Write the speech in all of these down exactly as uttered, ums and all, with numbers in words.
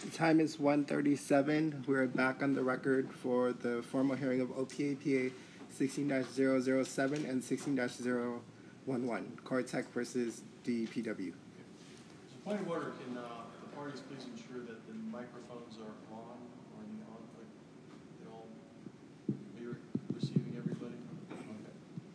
The time is one thirty-seven. We're back on the record for the formal hearing of O P A P A sixteen dash zero zero seven and sixteen dash zero one one, Cortec versus D P W. So point of order, can uh, the parties please ensure that the microphones are on or in the on? Like they all, are you receiving everybody? Okay.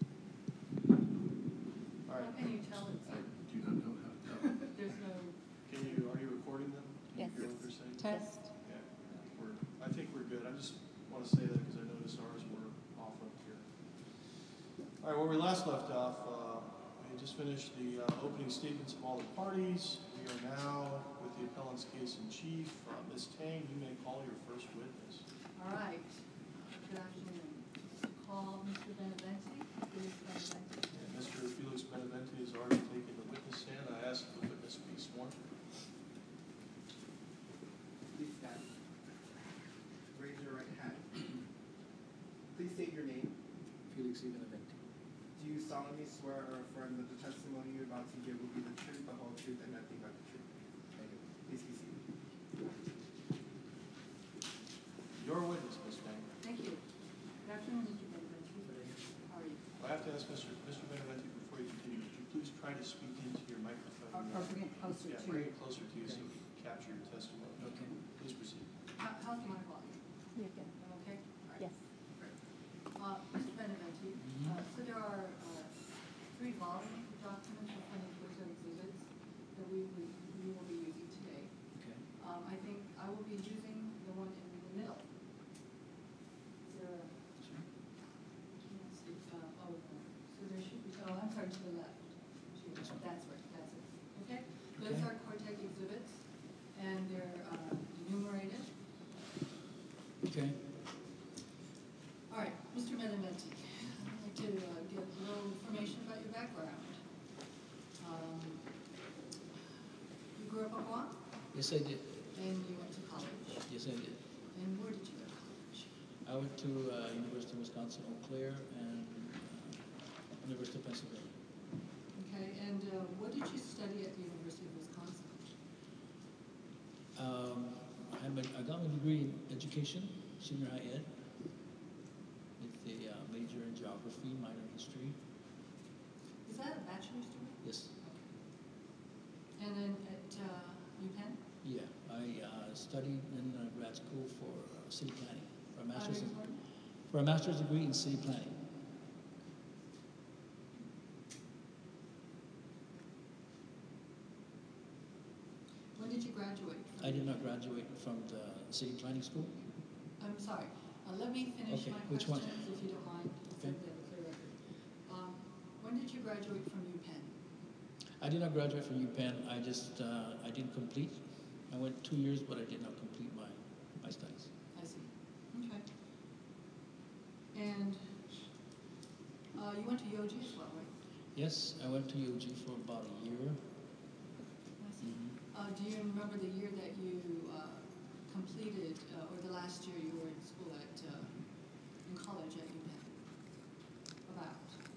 All right. How can you tell it's I do not know how to tell. there's no Can you, are you recording them? Can Yes. you hear what they're saying? Test. Yeah, we're, I think we're good. I just want to say that because I noticed ours were off up here. All right, where we last left off, uh, we just finished the uh, opening statements of all the parties. We are now with the appellant's case in chief. Uh, Miz Tang, you may call your first witness. all right. Good afternoon. Call Mister Beneventi. Felix Beneventi. And Mister Felix Beneventi has already taken the witness stand. I ask that the witness be sworn. Please stand. Raise your right hand. Please state your name. Felix E. Beneventi. Do you solemnly swear or affirm that the testimony you're about to give will be the truth, the whole truth, and nothing but the truth? I do. Please be seated. Your witness, Miz Tang. Thank you. Good afternoon, Mister Beneventi. How are you? I have to ask Mister Mister Beneventi before you continue, would you please try to speak into your microphone? Or, or bring it closer Yeah, to bring you. it closer to you so we can capture your testimony. Okay. Please proceed. How, how's my volume? You're good. Am I okay? All right. Yes. Uh, Mister Beneventi, uh, so there are uh, three volumes of documents and twenty books of exhibits that we, we, we will be using today. Okay. Um, I think I will be using the one in the middle. Is there a, Sure. can't see, uh, oh, no. So there should be, oh, I'm sorry, to the left. To your This left. one. That's right, that's it. Okay? Those Okay. are Cortec exhibits, and they're uh, enumerated. Okay. All right, Mister Beneventi, I'd like to uh, get a little information about your background. Um, you grew up in Guam, Yes, I did. and you went to college. Yes, I did. And where did you go to college? I went to uh, University of Wisconsin Eau Claire and uh, University of Pennsylvania. Okay, and uh, what did you study at the University of Wisconsin? Um, I, had my, I got my degree in education, senior high ed, with a uh, major in geography, minor in history. Is that a bachelor's degree? Yes. And then at uh, UPenn? Yeah. I uh, studied in uh, grad school for uh, city planning, for a Uh, master's, beg in, your pardon? for a master's degree in city planning. When did you graduate? From I did not graduate from the city planning school. I'm sorry. Uh, let me finish Okay, my which one? questions, if you don't mind. so Okay. we have a clear record. Um, when did you graduate from UPenn? I did not graduate from UPenn. I just, uh, I didn't complete. I went two years, but I did not complete my, my studies. I see. Okay. And uh, you went to U O G as well, right? Yes, I went to U O G for about a year. I see. Mhm. Uh, do you remember the year that you uh, completed, uh, or the last year you were in school at, uh, in college at UPenn? About?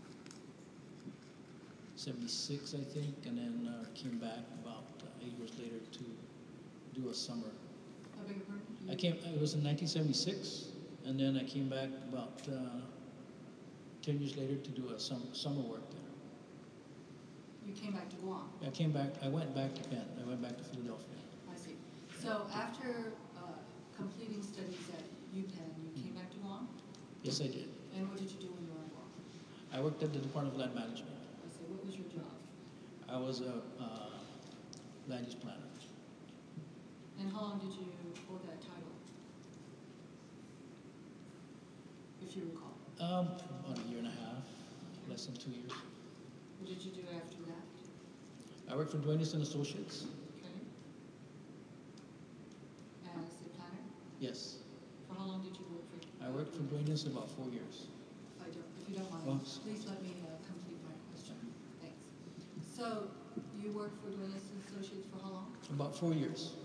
seventy-six, I think, and then uh, came back about uh, eight years later to do a summer. I beg your pardon? I You- came, it was in nineteen seventy-six, and then I came back about uh, ten years later to do a sum, summer work there. You came back to Guam? I came back, I went back to Penn. I went back to Philadelphia. I see. So after uh, completing studies at UPenn, you came back to Guam? Yes, I did. And what did you do when you were in Guam? I worked at the Department of Land Management. I see. What was your job? I was a uh, land use planner. And how long did you hold that title? If you recall. Um, about a year and a half, less than two years. What did you do after that? I worked for Duenas and Associates. Okay. As a planner? Yes, For how long did you work for? I worked for Duenas about four years. If I don't, if you don't mind, Well, please let me uh, complete my question. Thanks. So you worked for Duenas and Associates for how long? About four years.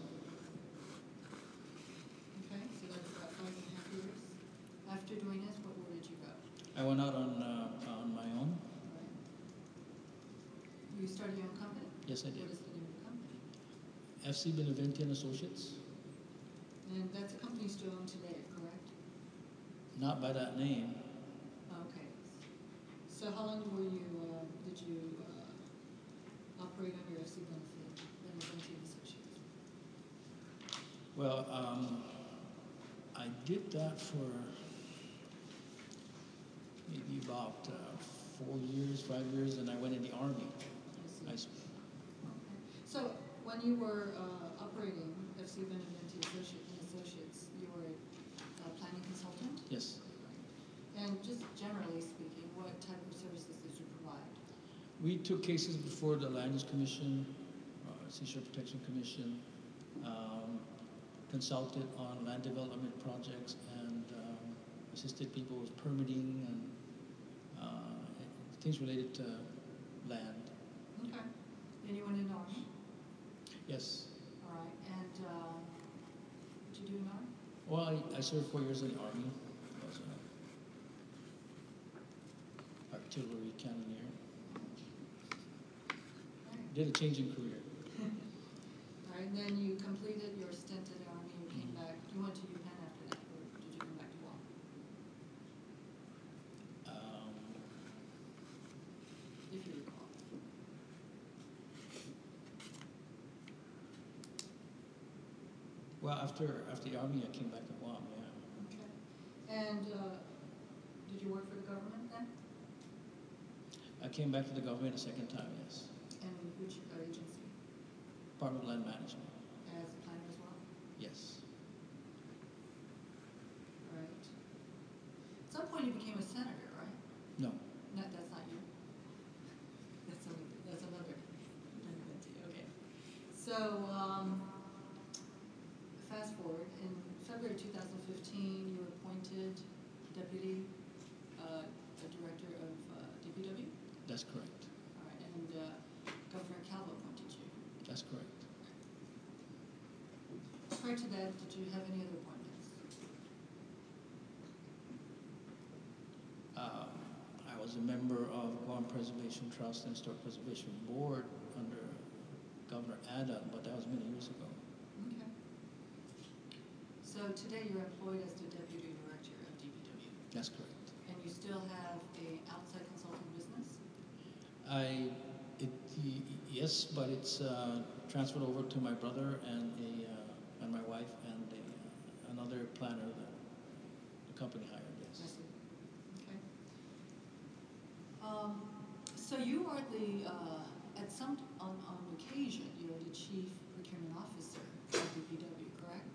Okay, so that's about five and a half years. After Duenas, what, where did you go? I went out on uh, on my own. Right. You started your own company? Yes, I What did. is the name of the company? F C Beneventi and Associates. And that's a company still owned today, correct? Not by that name. Okay. So how long were you, uh, did you uh, operate under F C Benefit, Beneventi and Associates? Well, um, I did that for maybe about uh, four years, five years, and I went in the Army. I I see. s- Okay. So when you were uh, operating F C Beneventi Associate- and Associates, you were a planning consultant? yes, And just generally speaking, what type of services did you provide? we took cases before the Land Use Commission, uh, Seashore Protection Commission, um, consulted on land development projects, and um, assisted people with permitting and uh, things related to land. Okay. Then you went in the Army? Yes. All right. And uh, what did you do in the Army? Well, I, I served four years in the Army. I was an artillery cannoneer. All right. Did a change in career. All right. And then you completed your stint in the Army. You came back. You went to UPenn after that, or did you come back to law? Um, If you recall. well, after after the Army, I came back to Guam. Yeah. Okay. And uh, did you work for the government then? I came back to the government a second time. Yes. And which uh, agency? Department of Land Management. As a planner as well? Yes. Right. At some point you became a senator, right? No. No, that's not you. That's another, that's another entity, okay. So, um, fast forward, in February two thousand fifteen, you were appointed deputy, uh, uh, director of, uh, D P W? That's correct. All right, and, uh, Governor Calvo appointed you. That's correct. Prior to that, did you have any other appointments? Um, I was a member of Guam Preservation Trust and Historic Preservation Board under Governor Adam, but that was many years ago. Okay. So today you're employed as the deputy director of D P W, That's correct. and you still have a outside consulting business? I, it, y- yes, but it's uh, transferred over to my brother and a, uh, and my wife and a, uh, another planner that the company hired. I Yes. see. Okay. Um, so you are the, uh, at some, on, on occasion, you're the chief procurement officer of D P W, correct?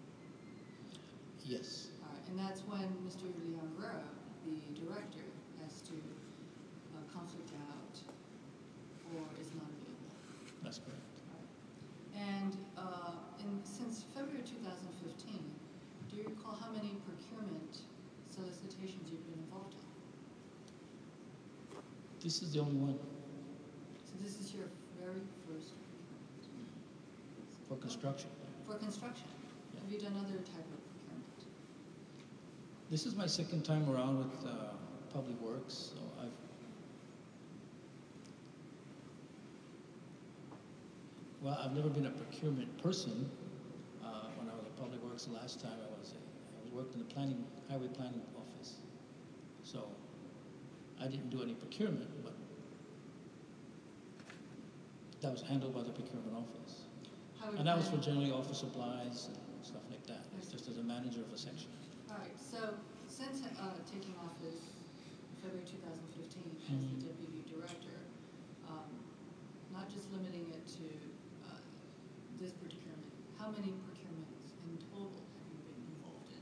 Yes. All right, and that's when Mister Leon Guerra, the director, has to uh, conflict out or is not available. That's correct. And uh, in, since February two thousand fifteen, do you recall how many procurement solicitations you've been involved in? This is the only one So this is your very first for construction. for construction. Yeah. Have you done other type of procurement? This is my second time around with uh, Public Works, so I've well, I've never been a procurement person. Uh, when I was at Public Works the last time, I was a, I was worked in the planning highway planning office, so I didn't do any procurement, but that was handled by the procurement office, How and that was for and- generally office supplies and stuff like that. It's just as a manager of a section. All right, so since uh, taking office February two thousand fifteen as Mhm. the deputy director, um, not just limiting it to uh, this procurement, how many procurements in total have you been involved in?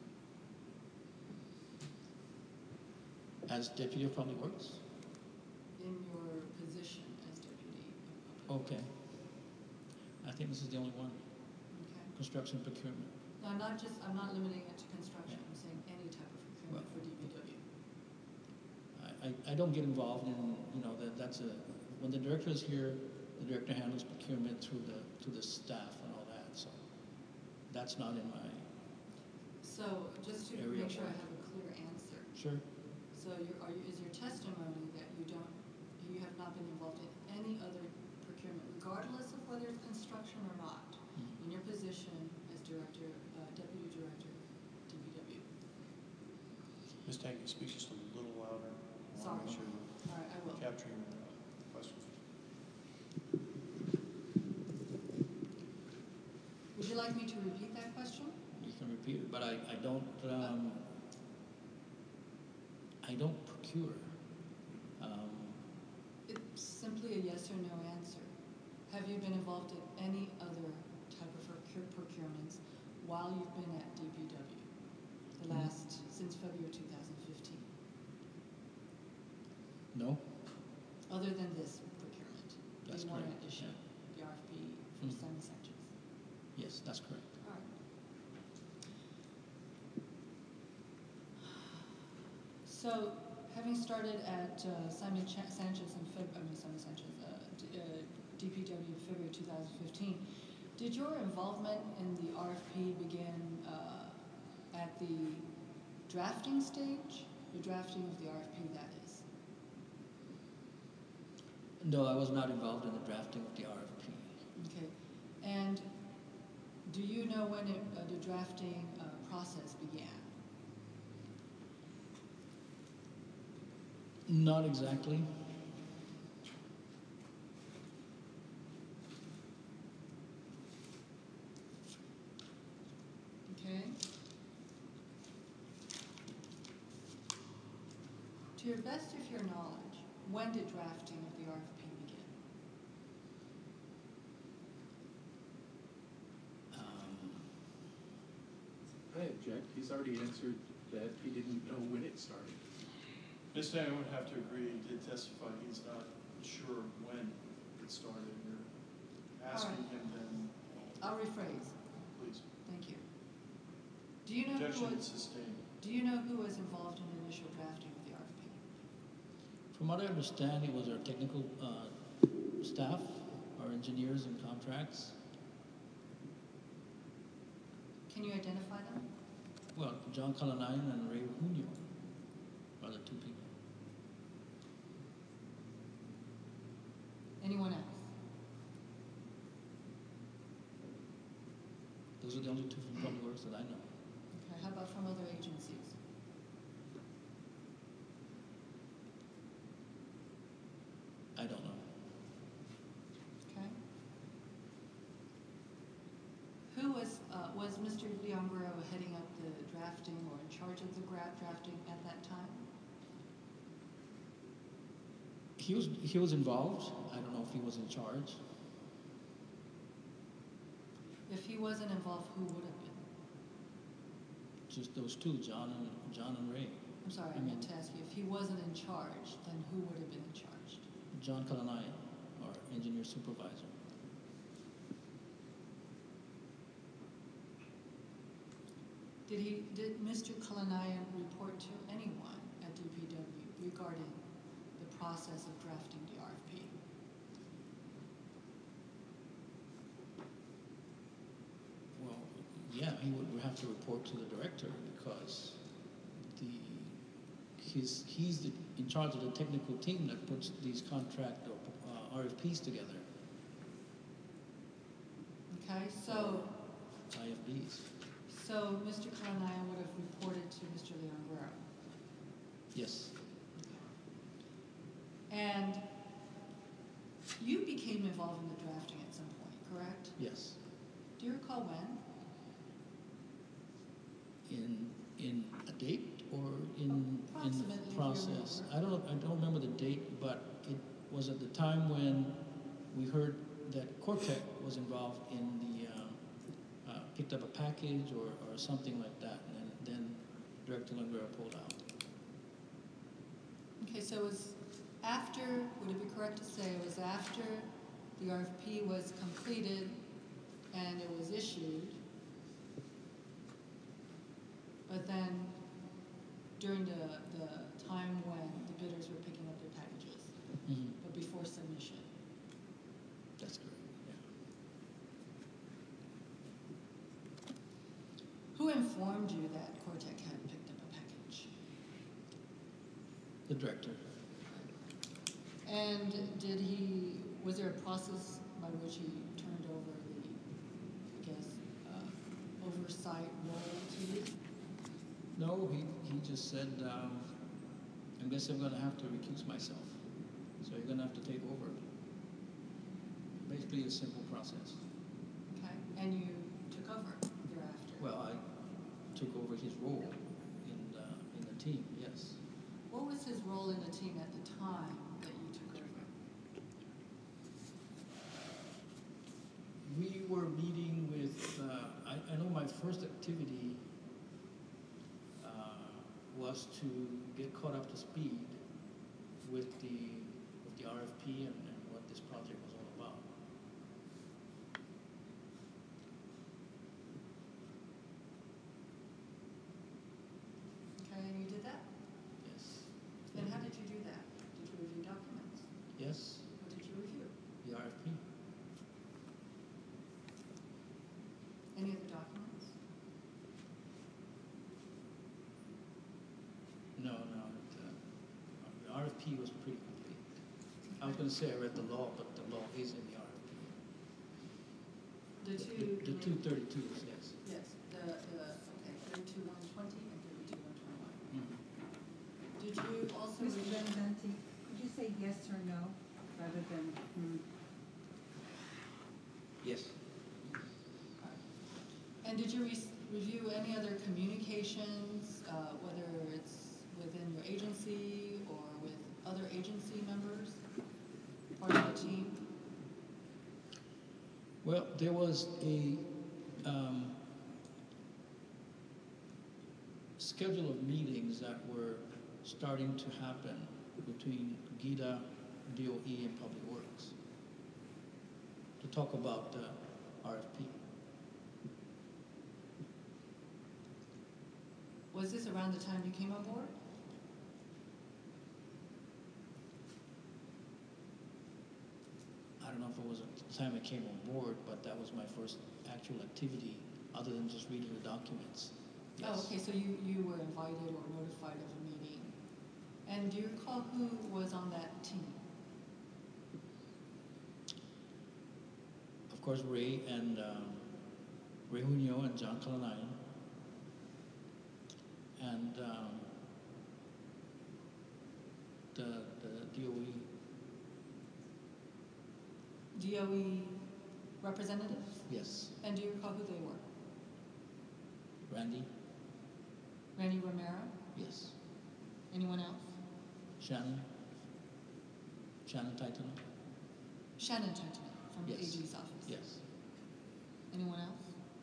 As deputy of Public Works. In your position as deputy of public Okay. I think this is the only one. works? Okay. Construction procurement. No, not just, I'm not limiting it to construction, I'm saying any type of procurement Well- for D P W. I, I, I don't get involved in, you know, that, that's a, when the director is here, the director handles procurement through the, through the staff and all that, so that's not in my, So just to Area make sure I of work. have a clear answer, sure, so your, are you, is your testimony that you don't, you have not been involved in any other procurement, regardless of whether it's construction or not, Mhm. in your position as Director, uh, Deputy Director, D P W. Miz Tang, can you speak just a little louder? I want Sorry. to make sure we're All right, I will. capturing the questions. Would you like me to repeat that question? You can repeat it, but I, I don't, um, I don't procure. Um, It's simply a yes or no answer. Have you been involved in any other type of procure- procurements while you've been at D P W? The Mhm. last, since February two thousand fifteen, no? other than this procurement? That's You want correct, to issue yeah. the R F P for Mhm. Simon Sanchez. Yes, that's correct. All right. So, having started at uh, Simon Ch- Sanchez in Feb, I mean Simon Sanchez, uh, D, uh, D P W in February two thousand fifteen, did your involvement in the R F P begin uh, at the drafting stage? The drafting of the R F P, that is. No, I was not involved in the drafting of the R F P. Okay. And do you know when it, uh, the drafting uh, process began? Not exactly. Okay. To your best of your knowledge, when did drafting of the R F P begin? Um, I object. He's already answered that he didn't know when it started. Miz Tang, I would have to agree, he did testify, he's not sure when it started. You're asking All right. him then, I'll rephrase. please. Thank you. Do you know who Objection was, sustained. do you know who was involved in the initial drafting of the R F P? From what I understand, it was our technical uh, staff, our engineers and contracts. Can you identify them? Well, John Kalanayan and Ray Junio are the two people. Anyone else? Those are the only two from Public Works that I know. Okay, how about from other agencies? I don't know. Okay. Who was, uh, was Mister Leon Guerrero heading up the drafting or in charge of the gra- drafting at that time? He was he was involved. I don't know if he was in charge. If he wasn't involved, who would have been? Just those two, John and John and Ray. I'm sorry, I I meant mean- to ask you, if he wasn't in charge, then who would have been in charge? John Kalanayan, our engineer supervisor. Did he, did Mister Kalanayan report to anyone at D P W regarding the process of drafting the R F P? Well, yeah, he would have to report to the director because the he's he's the, in charge of the technical team that puts these contract or uh, R F Ps together, Okay, so, I F Bs. so Mister Kalanayan would have reported to Mister Leon Guerrero. Yes, And you became involved in the drafting at some point, correct? yes. Do you recall when? In in a date or in in Approximately, if the you process. remember. I don't I don't remember the date, but it was at the time when we heard that Cortec was involved in the uh, uh, picked up a package or, or something like that, and then, then Director Langura pulled out. Okay, so it was after, would it be correct to say it was after the R F P was completed and it was issued, but then during the, the time when the bidders were picking up their packages, Mm-hmm. but before submission? That's correct. Yeah. Who informed you that Cortec had picked up a package? The director. And did he, was there a process by which he turned over the, I guess, uh, oversight role to you? No, he, he just said, um, I guess I'm gonna have to recuse myself. So you're gonna have to take over. Basically a simple process. Okay, and you took over thereafter? Well, I took over his role in, uh, in the team, yes. What was his role in the team at the time that you took over? We were meeting with, uh, I, I know my first activity uh, was to get caught up to speed with the, with the R F P and, and what this project was all about. Okay, and you did that? Yes. And how did you do that? Did you review documents? Yes, What did you review? the R F P. Any other documents? No, no, it, uh, the R F P was pretty complete. I was gonna say I read the law, but the law is in the R F P. The two. The two thirty-twos, yes. Yes, the, the, okay, thirty-two one twenty and thirty-two one twenty-one. Mhm. Did you also Mister review? Benavente, could you say yes or no rather than, hmm? Yes. And did you re- review any other communications, uh, whether it's within your agency or with other agency members, part of the team? Well, there was a um, schedule of meetings that were starting to happen between GIDA, D O E, and Public Works to talk about the R F P. Was this around the time you came on board? I don't know if it was at the time I came on board, but that was my first actual activity other than just reading the documents. Oh, Yes. okay, so you, you were invited or notified of a meeting. And do you recall who was on that team? Of course, Ray and um, Ray Junio and John Kalanayan. And um, the, the D O E, D O E representatives? yes, And do you recall who they were? Randy, Randy Romero? yes, Anyone else? Shannon, Shannon Titan, Shannon Trenton from the A Yes. G's office? yes. Anyone else?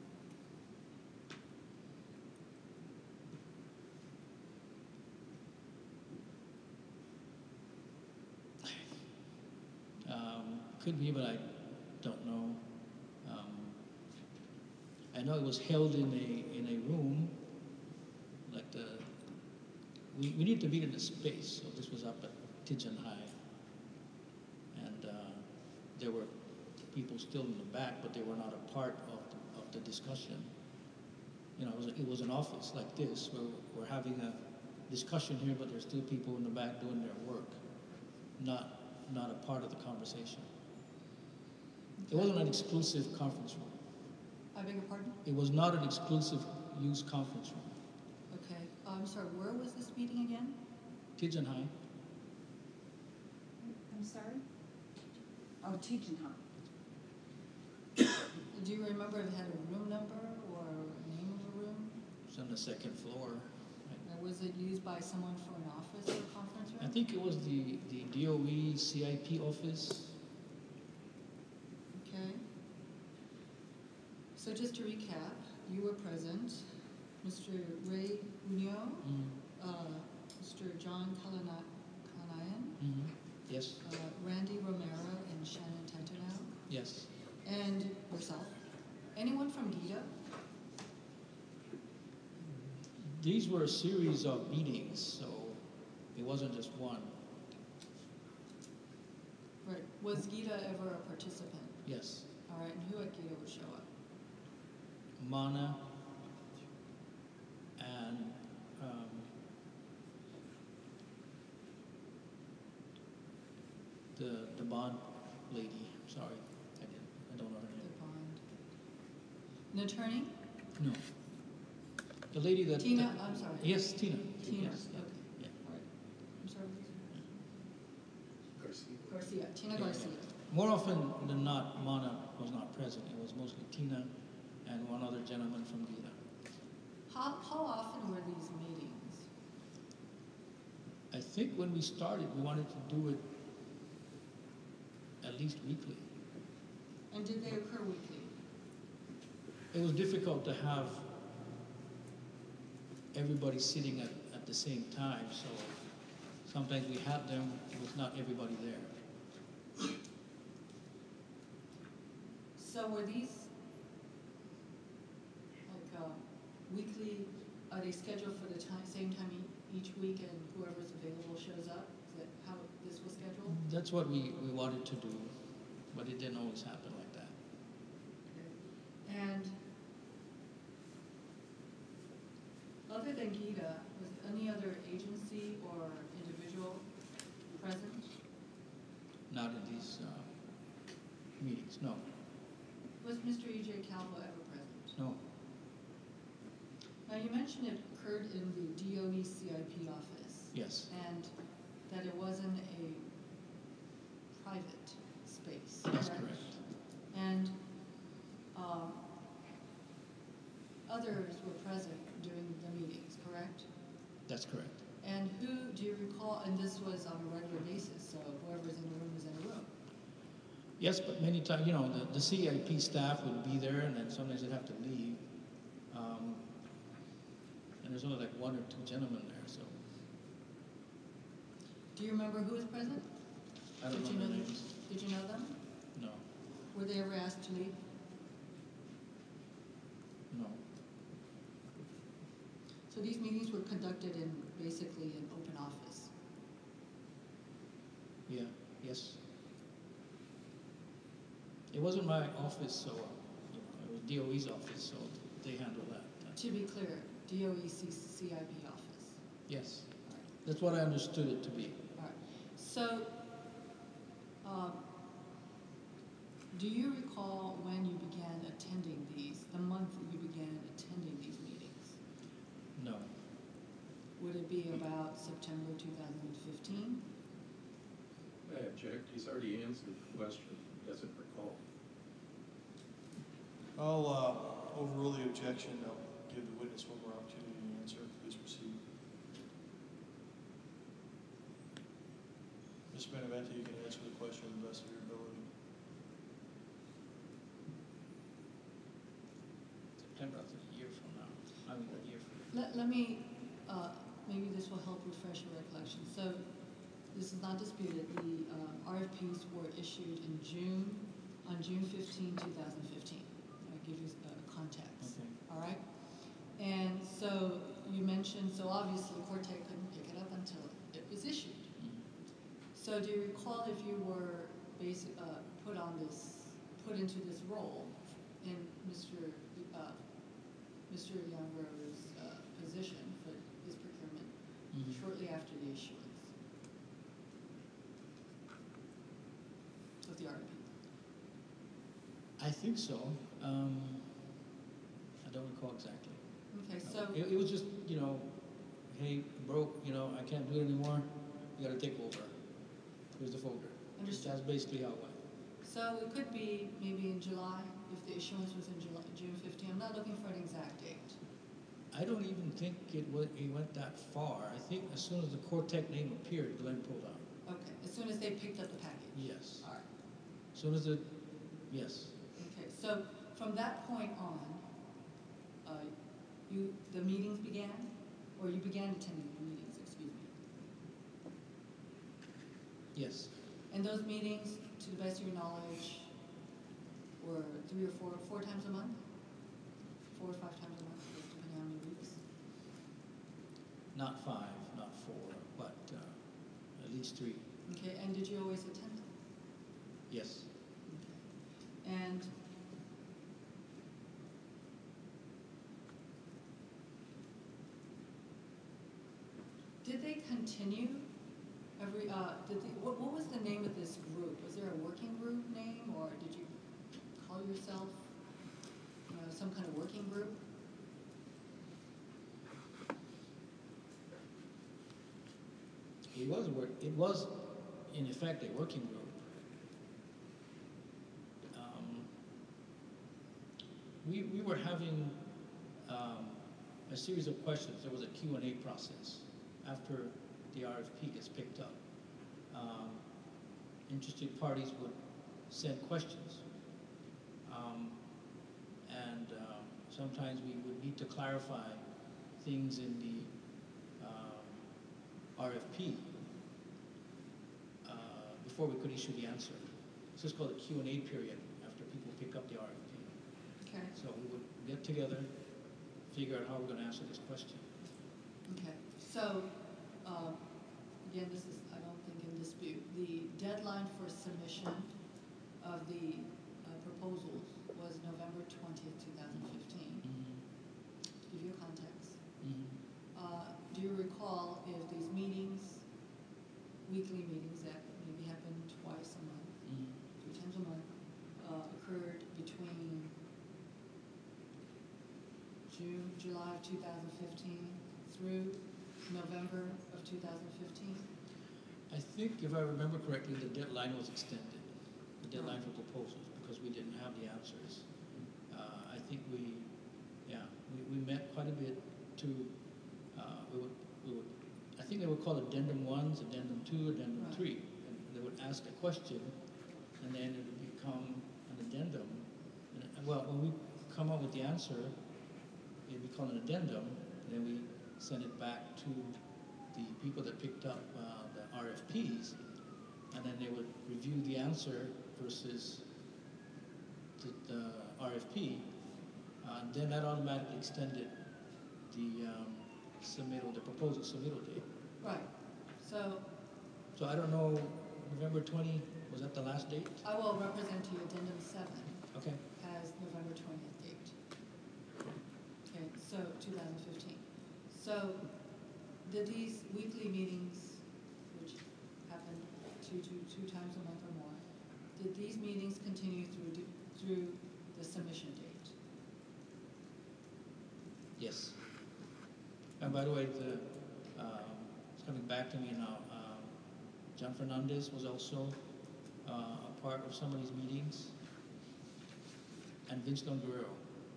Um, could be, but I don't know. Um, I know it was held in a in a room, like the. We, we need to meet in a space, so this was up at Tijan High, and uh, there were people still in the back, but they were not a part of the, of the discussion. You know, it was, it was an office like this where we're having a discussion here, but there's still people in the back doing their work, not not a part of the conversation. It wasn't an exclusive conference room. I beg your pardon? It was not an exclusive use conference room. Okay, I'm sorry, where was this meeting again? Tijan High, I'm sorry? Oh, teaching, huh? Do you remember if it had a room number or a name of a room? it was on the second floor. Or was it used by someone for an office or a conference room? I think it was the, the D O E C I P office. Okay. So just to recap, you were present, Mister Ray Unio, Mm, uh, Mister John Kalana- Kanayan, mm-hmm. Yes, uh, Randy Romero, and Shannon Tantanow, yes. and yourself. Anyone from GIDA? These were a series of meetings, so it wasn't just one. Right. Was GIDA ever a participant? Yes. All right, and who at GIDA would show up? Mana and um, the the bond lady. Sorry, I didn't. I don't know her The name. bond. An attorney? No. The lady that. Tina, I'm sorry. Yes, Tina. Tina, Yes, yeah, okay. yeah. All right. I'm sorry, what was Garcia. it? Garcia, Tina Yeah, Garcia. yeah. More often than not, Mana was not present. It was mostly Tina and one other gentleman from Gita. How, how often were these meetings? I think when we started, we wanted to do it at least weekly. And did they occur weekly? It was difficult to have everybody sitting at, at the same time, so sometimes we had them with not everybody there. So were these like uh, weekly, are they scheduled for the time, same time e- each week and whoever's available shows up? Is that how this was scheduled? That's what we, we wanted to do, but it didn't always happen like that. And other than Gita, was any other agency or individual present? Not in these uh, meetings, no, Was Mister E J Calvo ever present? no. Now, you mentioned it occurred in the D O E C I P office. Yes, And that it wasn't a private space, that's correct? correct. And um, others were present during the meetings, correct? That's correct. And who, do you recall, and this was on a regular basis, so whoever's in the room is in the room. Yes, but many times, you know, the, the C I P staff would be there, and then sometimes they'd have to leave. Um, and there's only like one or two gentlemen there, so Do you remember who was present? I don't Did you know know their them? names. Did you know them? No, Were they ever asked to leave? no. So these meetings were conducted in basically an open office. Yeah, yes. It wasn't my office, so uh, you know, it was D O E's office, so they handled that. Uh, To be clear, D O E C C I P office. yes, All right. that's what I understood it to be. All right. So, um, do you recall when you began attending these, the month that you began attending these meetings? No, Would it be about September two thousand fifteen? I object, he's already answered the question, he doesn't recall. I'll uh, overrule the objection. I'll give the witness one more opportunity to answer. Please proceed. Miz Benavente, you can answer the question to the best of your ability. September, I think a year from now. I mean, a year from now. Let, let me, uh, maybe this will help refresh your recollection. So, this is not disputed. The um, R F Ps were issued in June, on June fifteenth, two thousand fifteen. I'll give you uh, context. Okay. All right? And so you mentioned, so obviously Cortec couldn't pick it up until it was issued. Mhm. So do you recall if you were basic, uh, put on this, put into this role in Mister Uh, Mister Youngro's uh, position for his procurement Mhm. shortly after the issuance of the R P? I think so. Um, I don't recall exactly. Okay, so, It, it was just, you know, hey, broke, you know, I can't do it anymore, you gotta take over. Here's the folder. Understood. That's basically how it went. so it could be maybe in July, if the issuance was in July, June fifteenth. I'm not looking for an exact date. I don't even think it went, it went that far. I think as soon as the Cortec name appeared, Glenn pulled out. Okay, as soon as they picked up the package? Yes. All right. As soon as the, yes. Okay, so from that point on, uh, you, the meetings began, or you began attending the meetings, excuse me. Yes. And those meetings, to the best of your knowledge, were three or four, four times a month? Four or five times a month, depending on how many weeks? Not five, not four, but uh, at least three. Okay, and did you always attend them? Yes. Okay. And did they continue every, uh, did they, what, what was the name of this group? Was there a working group name, or did you call yourself, you know, some kind of working group? it was a work, it was in effect a working group. Um, we, we were having um, a series of questions. There was a Q and A process after the R F P gets picked up. Um, interested parties would send questions. Um, and uh, sometimes we would need to clarify things in the uh, R F P uh, before we could issue the answer. This is called a Q and A period after people pick up the R F P. Okay, So we would get together, figure out how we're going to answer this question. okay. So, um, again, this is, I don't think in dispute. The deadline for submission of the uh, proposals was November twentieth, two thousand fifteen. Mm-hmm. To give you a context. Mm-hmm. Uh, do you recall if these meetings, weekly meetings that maybe happen twice a month, Mm-hmm. three times a month, uh, occurred between June, July of two thousand fifteen through November of two thousand fifteen? I think, if I remember correctly, the deadline was extended, the deadline for proposals, because we didn't have the answers. Uh, I think we, yeah, we, we met quite a bit to, uh, we would, we would, I think they were called addendum ones, addendum two, addendum Right. three. And they would ask a question, and then it would become an addendum. And, well, when we come up with the answer, it'd be called an addendum, and then we send it back to the people that picked up uh, the R F Ps, and then they would review the answer versus the, the R F P, uh, and then that automatically extended the um, submittal, the proposal submittal date. Right. So So I don't know, November twentieth, was that the last date? I will represent to you addendum seven Okay. as November twentieth date. Okay, so two thousand fifteen. So did these weekly meetings, which happen two, two, two times a month or more, did these meetings continue through, through the submission date? Yes. And by the way, the, um, it's coming back to me now, um, John Fernandez was also uh, a part of some of these meetings, and Vince Don Guerrero.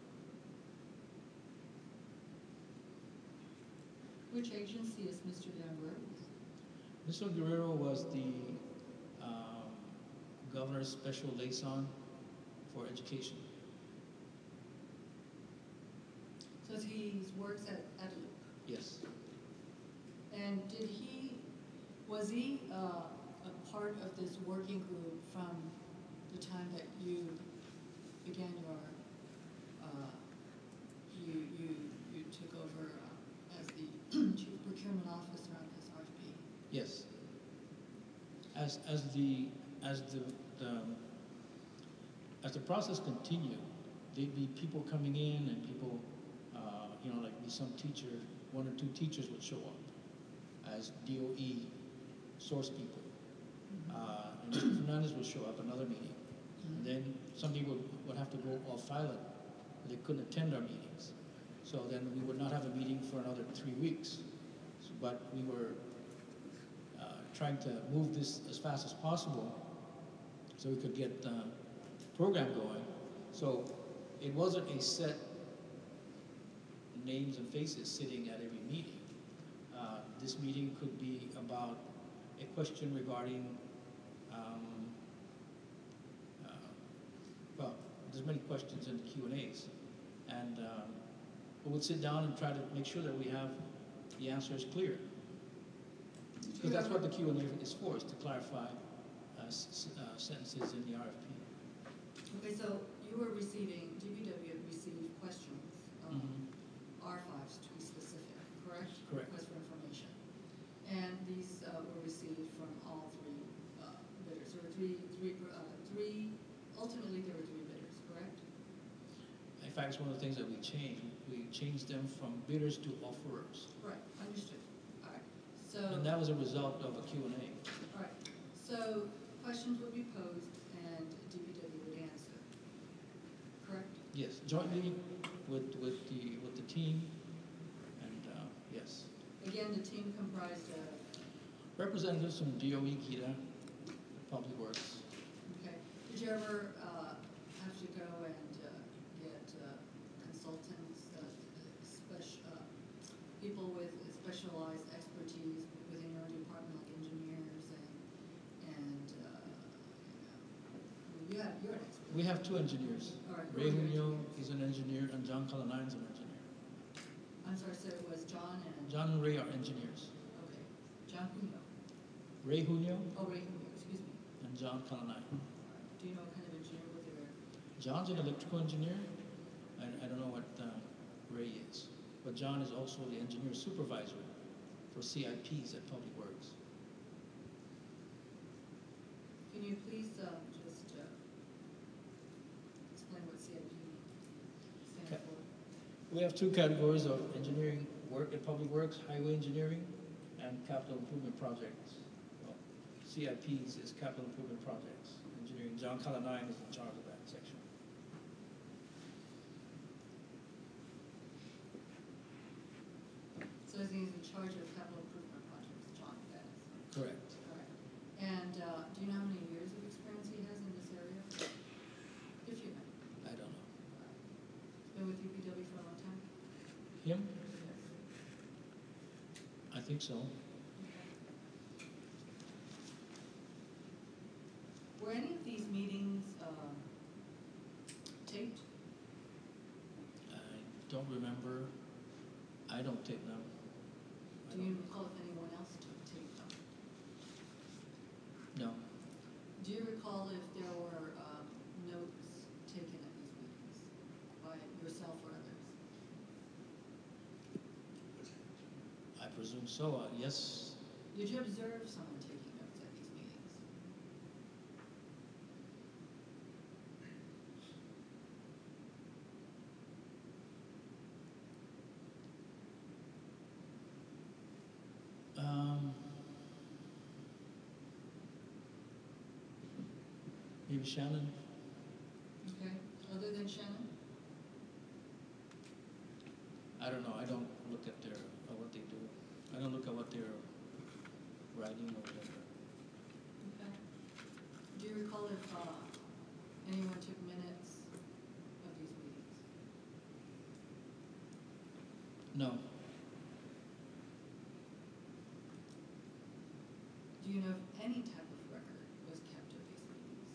Which agency is Mister Denver? Vince Don Guerrero was the um, governor's special liaison for education. So he works at, at Loop. Yes. And did he, was he uh, a part of this working group from the time that you began your, uh, you, you, you took over uh, as the chief procurement officer on this R F P? Yes. As as the as the, the as the process continued, there'd be people coming in and people, uh, you know, like be some teacher, one or two teachers would show up as D O E source people. Uh, and Mister Fernandez would show up another meeting. And then some people would, would have to go off island. They couldn't attend our meetings. So then we would not have a meeting for another three weeks. So, but we were uh, trying to move this as fast as possible so we could get the program going. So it wasn't a set names and faces sitting at every meeting. Uh, this meeting could be about a question regarding, um, uh, well, there's many questions in the Q and A's. And um, we would sit down and try to make sure that we have the answers clear. Because that's what the Q and A is for, is to clarify uh, s uh, sentences in the R F P. Okay, so you were receiving, D P W had received questions, um, Mhm. R fives to be specific, correct? Correct. Request for information. And these uh, were received from all three uh, bidders. There were three, three, uh, three, ultimately there were three bidders, correct? In fact, it's one of the things that we changed. We changed them from bidders to offerers. Right, understood. All right, so. And that was a result of a Q and A. All right, so questions would be posed and D P W would answer, correct? Yes, jointly with, with the, with the team, and, uh, yes. Again, the team comprised of, Representatives from D O E, Gita, Public Works. Okay. Did you ever uh, have to go and uh, get uh, consultants, uh, spec- uh, people with specialized expertise within your department, like engineers and, and uh, you know, you have, you're an expert. We have two engineers. All right. Ray Who are your Junio engineers? is an engineer, and John Calanine is an engineer. I'm sorry, so it was John and? John and Ray are engineers. Okay. John Junio. Ray Junio Oh, Ray Junio, excuse me. and John Calanine. Do you know what kind of engineer what they were? John's an electrical engineer. I, I don't know what uh, Ray is, but John is also the engineer supervisor for C I Ps at Public Works. Can you please um, just uh, explain what C I P stands Okay. for? We have two categories of engineering work at Public Works: highway engineering and capital improvement projects. Well, C I Ps is capital improvement projects. Engineering. John Calanine is in charge of that section. So he's in charge of capital improvement projects, John, that is. Correct. All right. And uh, do you know how many years of experience he has in this area? If you know. I don't know. He's been with U P W for a long time? Him? Yes. I think so. Okay. Were any of these meetings um, taped? I don't remember. I don't take them. I Do you don't- recall if anyone else took taped them? No. Do you recall if there were um, notes taken at these meetings by yourself or others? I presume so. Uh, yes. Did you observe someone taking notes at these meetings? Um, maybe Shannon. Okay, other than Shannon? I don't know. I don't look at their uh, what they do. I don't look at what they're writing or whatever. Okay. Do you recall if uh, anyone took minutes of these meetings? No. Do you know if any type of record was kept of these meetings?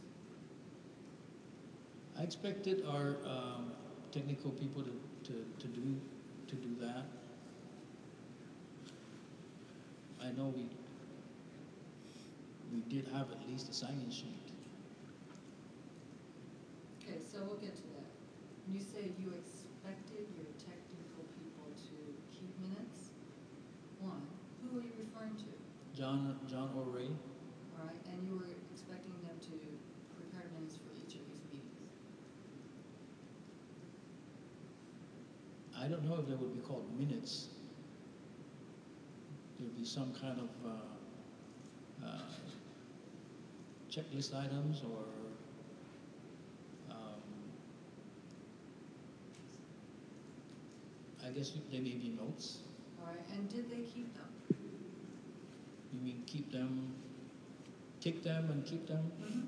I expected our um, technical people to, to, to do to do that. I know we we did have at least a sign-in sheet. Okay, so we'll get to that. When you say you expected your technical people to keep minutes, one, who are you referring to? John John or Ray. All right, and you were expecting them to prepare minutes for each of these meetings. I don't know if they would be called minutes. There'd be some kind of uh, uh, checklist items or um, I guess they may be notes. All right, and did they keep them? You mean keep them, take them and keep them? Mm-hmm.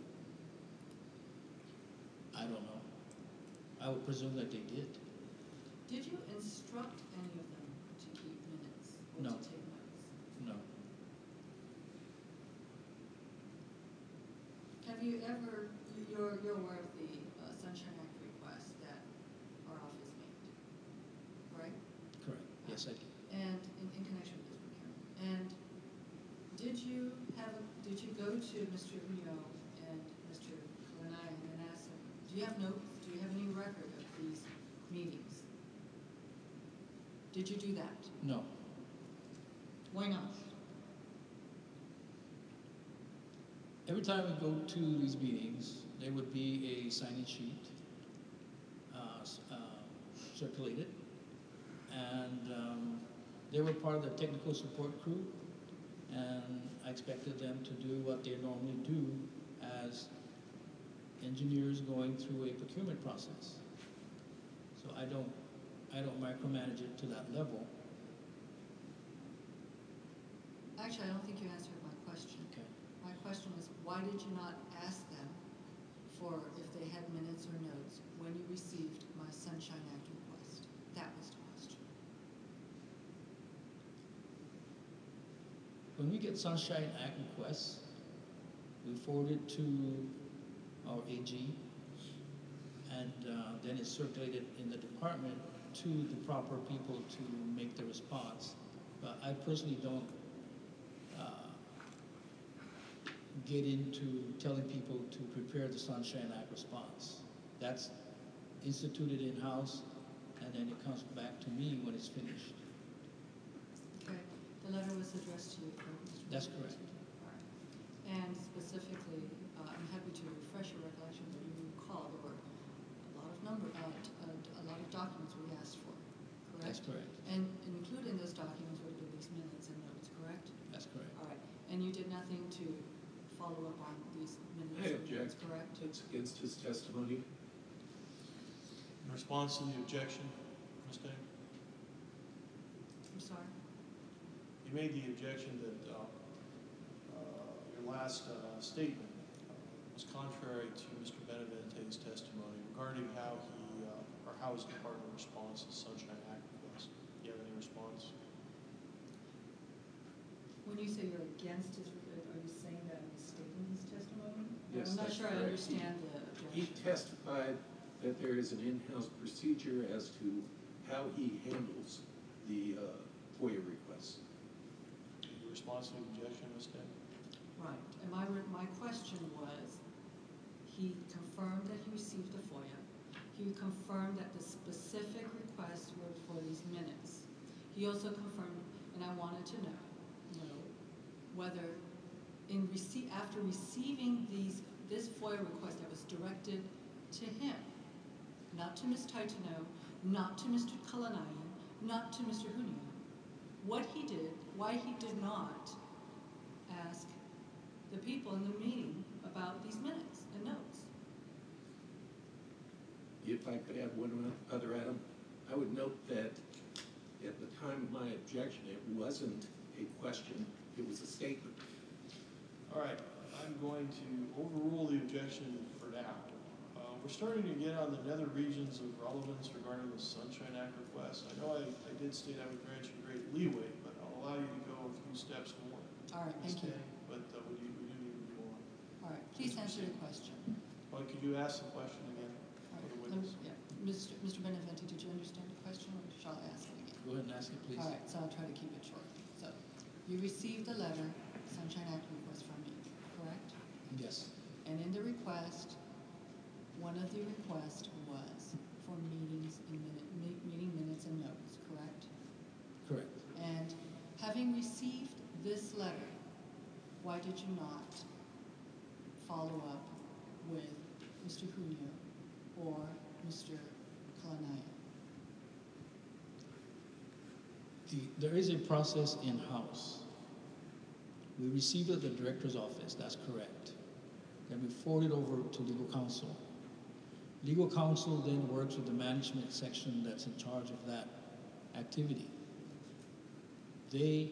I don't know. I would presume that they did. Did you instruct any of them to keep minutes or No. to take notes? No. Have you ever, you- you're, you're aware of the uh, Sunshine Act request that our office made, right? Correct. Yes, I did. And in, in connection with this procurement. And did you have, a- did you go to Mister Uno and Mister Kalanian and ask them, do you have notes, do you have any record of these meetings? Did you do that? No. Why not? Every time we go to these meetings, there would be a sign-in sheet uh, s- uh, circulated, and um, they were part of the technical support crew, and I expected them to do what they normally do as engineers going through a procurement process. So I don't, I don't micromanage it to that level. Actually, I don't think you answered my question was, why did you not ask them for if they had minutes or notes when you received my Sunshine Act request? That was the question. When we get Sunshine Act requests, we forward it to our A G, and uh, then it's circulated in the department to the proper people to make the response. But I personally don't uh, get into telling people to prepare the Sunshine Act response. That's instituted in-house, and then it comes back to me when it's finished. Okay, the letter was addressed to you, correct, Mister That's President? correct. All right. And specifically, uh, I'm happy to refresh your recollection that you recall there were a lot of number, uh, t- uh, a lot of documents we asked for, correct? That's correct. And included in those documents would have been these minutes and notes, correct? That's correct. All right, and you did nothing to follow up on these minutes I and notes, object. correct? It's against his testimony. In response to the objection, Miz Day? I'm sorry? You made the objection that uh, uh, your last uh, statement uh, was contrary to Mister Benevente's testimony regarding how he, uh, or how his department responds to Sunshine Act requests. Do you have any response? When you say you're against his, are you saying that I'm mistaking his testimony? Yes, I'm not that's sure I correct. understand the He objection. testified that there is an in-house procedure as to how he handles the uh, FOIA requests. Your response to the objection, Miz Day? Right, and my, re- my question was, he confirmed that he received the FOIA. He confirmed that the specific requests were for these minutes. He also confirmed, and I wanted to know, know whether in receipt, after receiving these, this FOIA request that was directed to him, not to Miz Taitano, not to Mister Kalanayan, not to Mister Hunio, what he did, why he did not ask the people in the meeting about these minutes and notes. If I could add one other item, I would note that at the time of my objection, it wasn't a question, it was a statement. All right, I'm going to overrule the objection for now. Uh, we're starting to get on the nether regions of relevance regarding the Sunshine Act request. I know I, I did state I would grant you great leeway, but I'll allow you to go a few steps more. All right, thank you. Stay, But uh, we do, we do need to go on. All right, please answer the question. Well, could you ask the question again All for the right, witness? lem- yeah, Mister Mister Benevente, did you understand the question, or shall I ask it again? Go ahead and ask it, please. All right, so I'll try to keep it short. So, you received a letter, Sunshine Act request from me, correct? Yes. And in the request, one of the requests was for meetings and minute, me- meeting minutes and notes, correct? Correct. And having received this letter, why did you not follow up with Mister Junio or Mister Kalanayan? The, there is a process in-house. We receive it at the director's office, that's correct. Then we forward it over to legal counsel. Legal counsel then works with the management section that's in charge of that activity. They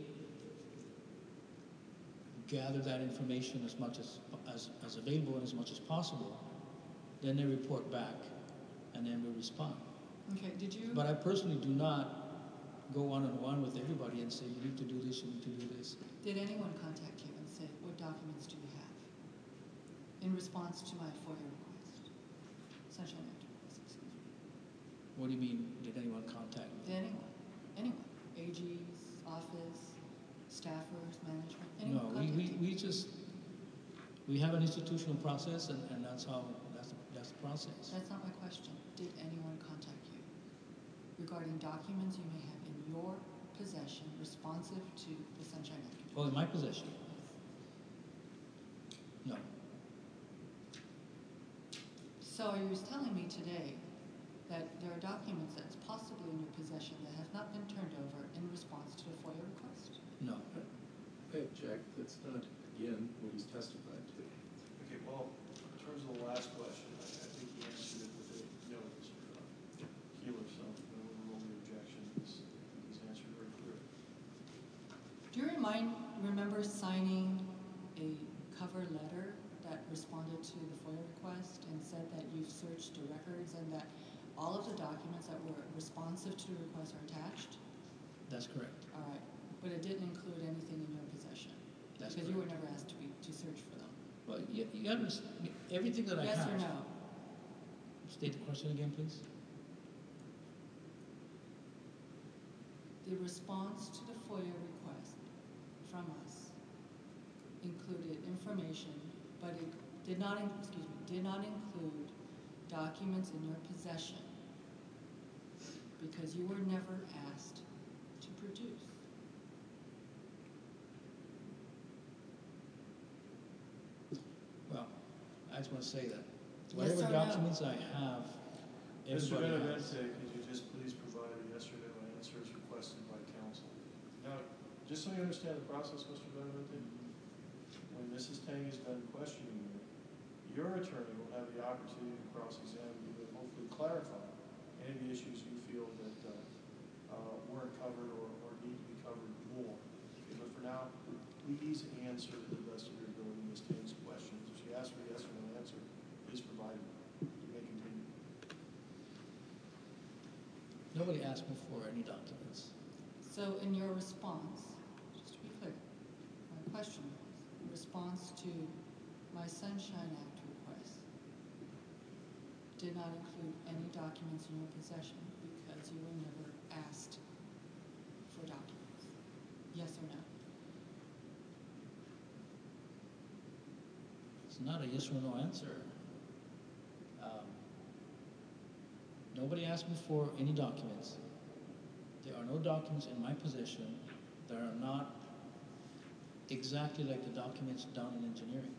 gather that information as much as, as, as available and as much as possible. Then they report back, and then we respond. Okay, did you? But I personally do not go one-on-one with everybody and say, you need to do this, you need to do this. Did anyone contact you and say, what documents do you have? In response to my FOIA request? Sunshine Act request, excuse me. What do you mean, did anyone contact me? Did anyone? Anyone? A G's, office, staffers, management? Anyone No, we, contact we, you? we just, we have an institutional process, and, and that's how, that's, that's the process. That's not my question. Did anyone contact you regarding documents you may have in your possession responsive to the Sunshine Act? Oh, in my possession? No. So you was telling me today that there are documents that's possibly in your possession that have not been turned over in response to a FOIA request? No. I object, that's not, again, what he's testified to. Okay, well, in terms of the last question, I, I think he answered it with a no, Mister Keeler, so I'm going to overrule the objection. He's, he's answered very clearly. Do you remind, remember signing a cover cover letter that responded to the FOIA request and said that you've searched the records and that all of the documents that were responsive to the request are attached? That's correct. All right, but it didn't include anything in your possession? That's Because you were correct. never asked to be, to search for them? Well, you, you gotta, s- everything that I have. Yes or no? State the question again, please. The response to the FOIA request from us included information, but it did not, in- excuse me, did not include documents in your possession because you were never asked to produce. Well, I just wanna say that Yes whatever or no? documents I have, Mister everybody Benavente, has. could you just please provide a yes or no answer as requested by counsel? Now, just so you understand the process, Mister Benavente, when Missus Tang is done questioning you, your attorney will have the opportunity to cross-examine you and hopefully clarify any of the issues you feel that uh, uh, weren't covered or, or need to be covered more. Okay, but for now, please answer to the best of your ability Miz Tang's questions. If she asks for a yes or no answer, please provide it. You may continue. Nobody asked me for any documents. So in your response, just to be clear, my question was, in response to my Sunshine Act request did not include any documents in your possession because you were never asked for documents. Yes or no? It's not a yes or no answer. Um, Nobody asked me for any documents. There are no documents in my possession that are not exactly like the documents done in engineering.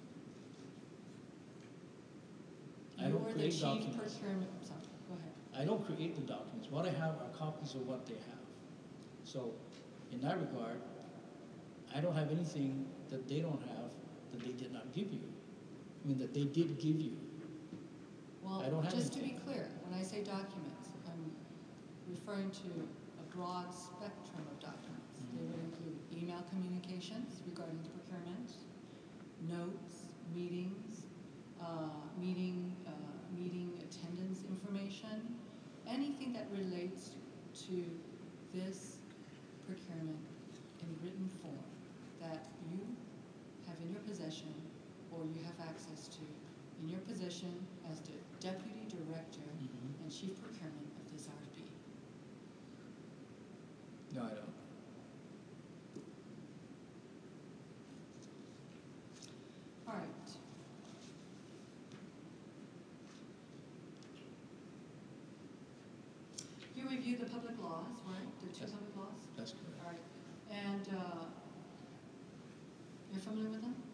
I You don't were the create chief documents. procurement, sorry, go ahead. I don't create the documents. What I have are copies of what they have. So, in that regard, I don't have anything that they don't have that they did not give you. I mean, that they did give you. Well, I don't have just to be anything. clear, when I say documents, I'm referring to a broad spectrum of documents. They would include email communications regarding the procurement, notes, meetings, uh, meeting, uh, meeting attendance information, anything that relates to this procurement in written form that you have in your possession or you have access to in your position as the Deputy Director Mhm. and Chief Procurement of this R F P. No, I don't. All right. You reviewed the public laws, right? The two Yes. public laws? That's correct. All right. And uh, you're familiar with them?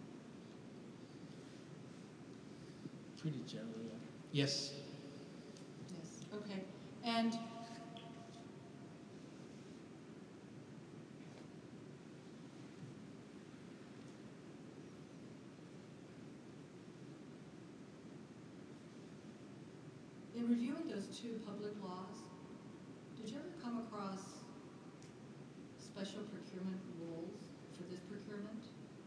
Pretty generally, yeah. Yes. Yes. Okay. And in reviewing those two public laws, did you ever come across special procurement rules for this procurement?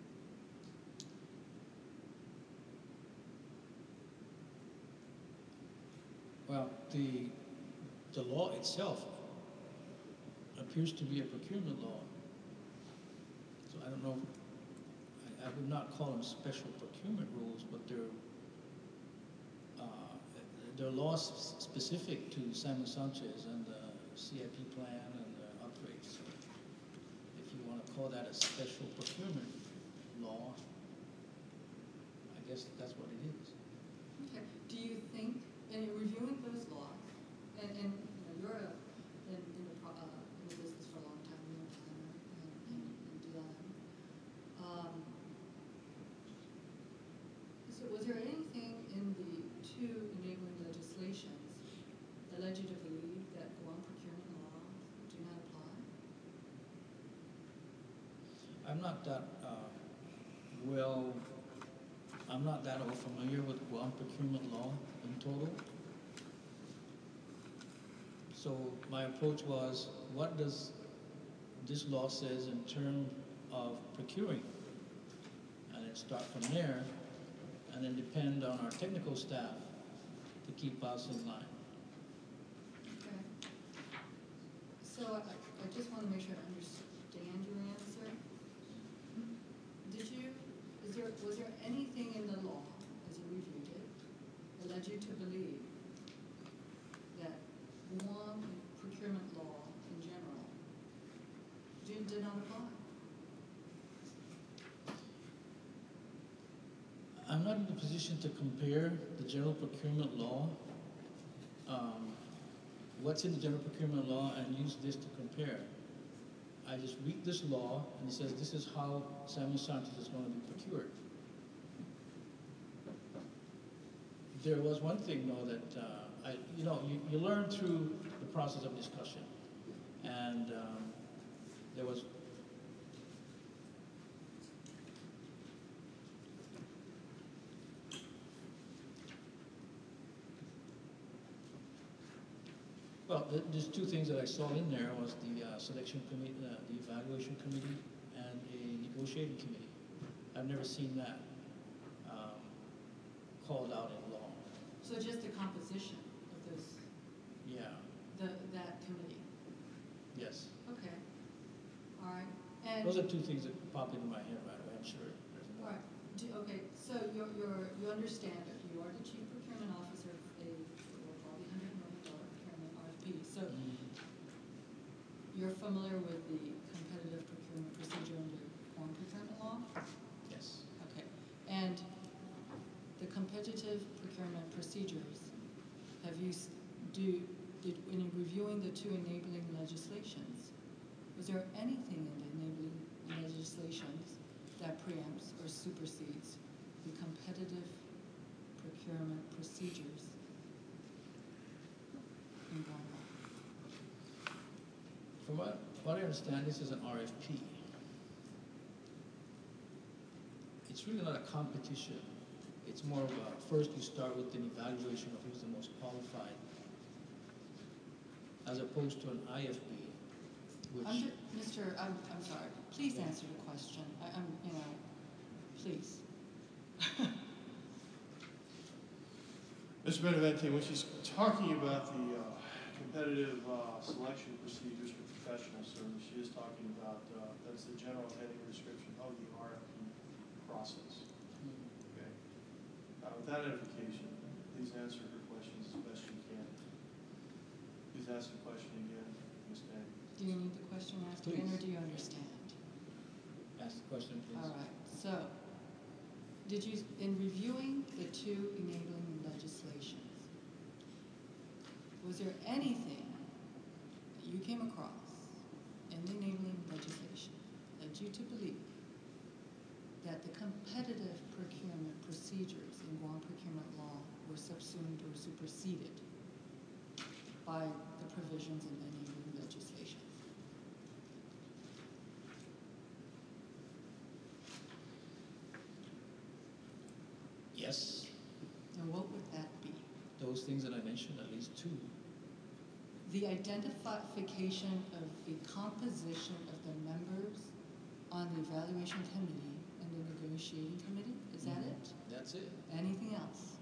Well, the, the law itself appears to be a procurement law. So I don't know, I, I would not call them special procurement rules, but they're, uh, they're laws s- specific to Simon Sanchez and the C I P plan and the upgrades. So if you want to call that a special procurement law, I guess that's what it is. Okay. Do you think, in reviewing those laws, and, and you know, you're a, in, in the, pro- uh, in the business for a long time, you're a planner and, and, and D L M. Um, so was there anything in the two enabling legislations that led you to believe that Guam procurement laws do not apply? I'm not that, uh, well, I'm not that all familiar with Guam procurement law in total. So my approach was, what does this law says in terms of procuring? And and start from there, and then depend on our technical staff to keep us in line. Okay. So I, I just want to make sure I understand your answer. Did you, is there, was there anything in the law, as you reviewed it, that led you to believe that Guam procurement law in general did, did not apply? I'm not in a position to compare the general procurement law, um, what's in the general procurement law, and use this to compare. I just read this law, and it says this is how Samuel Sanchez is going to be procured. There was one thing, though, that uh, I, you know, you, you learn through the process of discussion, and um, there was. Well, th- there's two things that I saw in there was the uh, selection committee, uh, the evaluation committee, and a negotiating committee. I've never seen that um, called out in law. So just the composition of those, Yeah. the, that committee? Yes. Okay. All right. And Those are two things that pop into my head right away. I'm sure there's all more. right. Do, okay. So you're, you're, you understand that you are the chief procurement officer of a well, probably hundred million dollar procurement R F P. So Mhm. you're familiar with the competitive procurement procedure under Guam procurement law? Yes. Okay. And the competitive procurement procedures, have you, s- do, did, in reviewing the two enabling legislations, was there anything in the enabling legislations that preempts or supersedes the competitive procurement procedures in Guam law? From what, what I understand, this is an R F P. It's really not a competition. It's more of a, first you start with an evaluation of who's the most qualified, as opposed to an I F P, which. I'm ju- Mister, I'm, I'm sorry, please answer the question. I, I'm, you know, please. Mister Benavente, when she's talking about the uh, competitive uh, selection procedures for professional service, she is talking about, uh, that's the general heading or description of the R F P process. Okay. Uh, with that edification, please answer her questions as best you can. Please ask the question again, Miz Day. Do you need the question asked again, or Please. do you understand? Ask the question, please. All right, so, did you, in reviewing the two enabling legislations, was there anything that you came across in the enabling legislation that led you to believe that the competitive procurement procedures in Guam procurement law were subsumed or superseded by the provisions in the enabling legislation? Yes, And what would that be? those things that I mentioned, at least two. The identification of the composition of the members on the evaluation committee and the negotiating committee? Is that it? That's it. Anything else?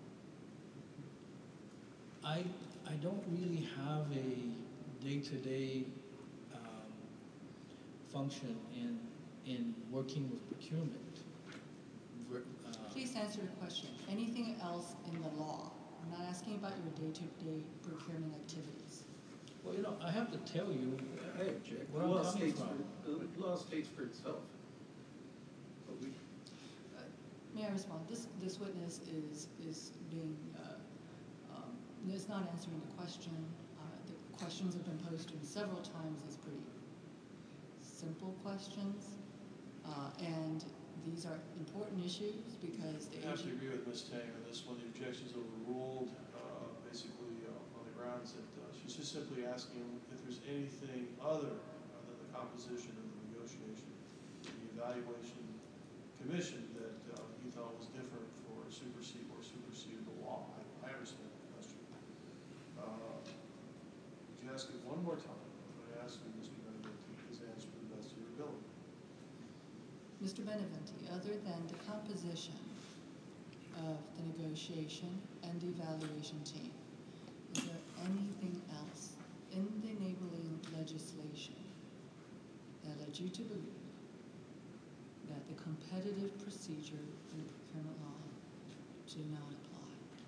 I, I don't really have a day-to-day um, function in, in working with procurement. Ver- uh, Please answer the question. Anything else in the law? I'm not asking about your day-to-day procurement activities. Well, you know, I have to tell you, I object, The where law I'm coming states from. for, the law states for itself. But we, Uh, May I respond? This, this witness is, is being, uh, um, is not answering the question. Uh, the questions have been posed to him several times as pretty simple questions. Uh, and these are important issues because the I have to agent. agree with Miz Tang on this one. The objection's overruled, uh, basically uh, on the grounds that uh, she's just simply asking if there's anything other uh, than the composition of the negotiation, the evaluation commission that uh, he thought was different for supersede or superseded the law. I, I understand the question. Uh, Would you ask it one more time? I'm going to ask you, Mister Benedict, to please answer to the best of your ability. Mister Beneventi, other than the composition of the negotiation and the evaluation team, is there anything else in the enabling legislation that led you to believe that the competitive procedure and the procurement law do not apply?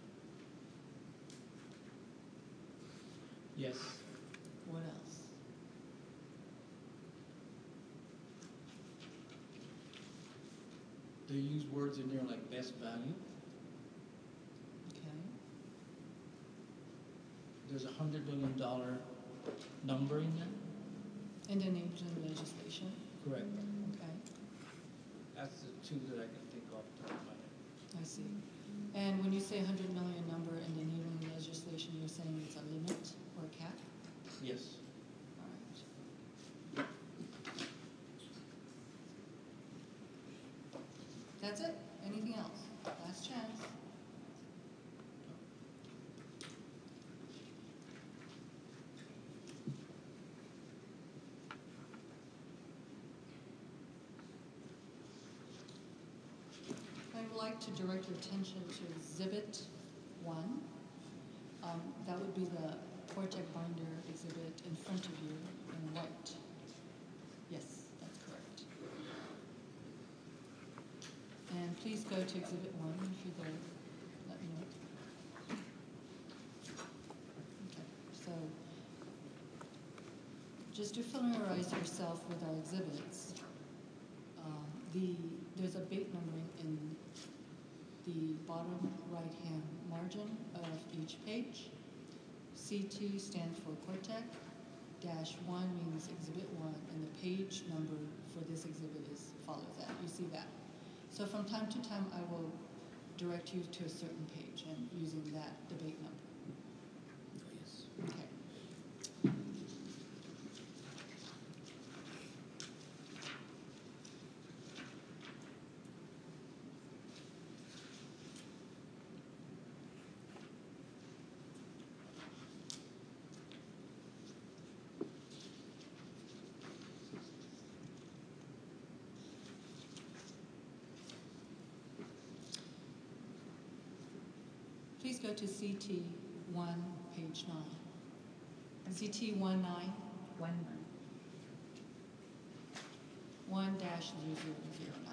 Yes. What else? They use words in there like best value. Okay. There's a hundred million dollar number in there. And enabling legislation? Correct. Okay, That's the two that I can think off the top of my head. I see. And when you say a hundred million number in the enabling legislation, you're saying it's a limit or a cap? Yes. All right. That's it? Anything else? Last chance. I would like to direct your attention to Exhibit One. Um, that would be the project binder exhibit in front of you in white. Yes, that's correct. And please go to Exhibit One if you're there. Let me know. Okay, so just to familiarize yourself with our exhibits, um, the there's a bait numbering in the bottom right-hand margin of each page. C T stands for Cortec, dash one means Exhibit One, and the page number for this exhibit is follows that. You see that. So from time to time, I will direct you to a certain page and using that debate number. Yes. Okay. Please go to C T one, page nine. C T one nine, One month. one dash zero zero zero nine.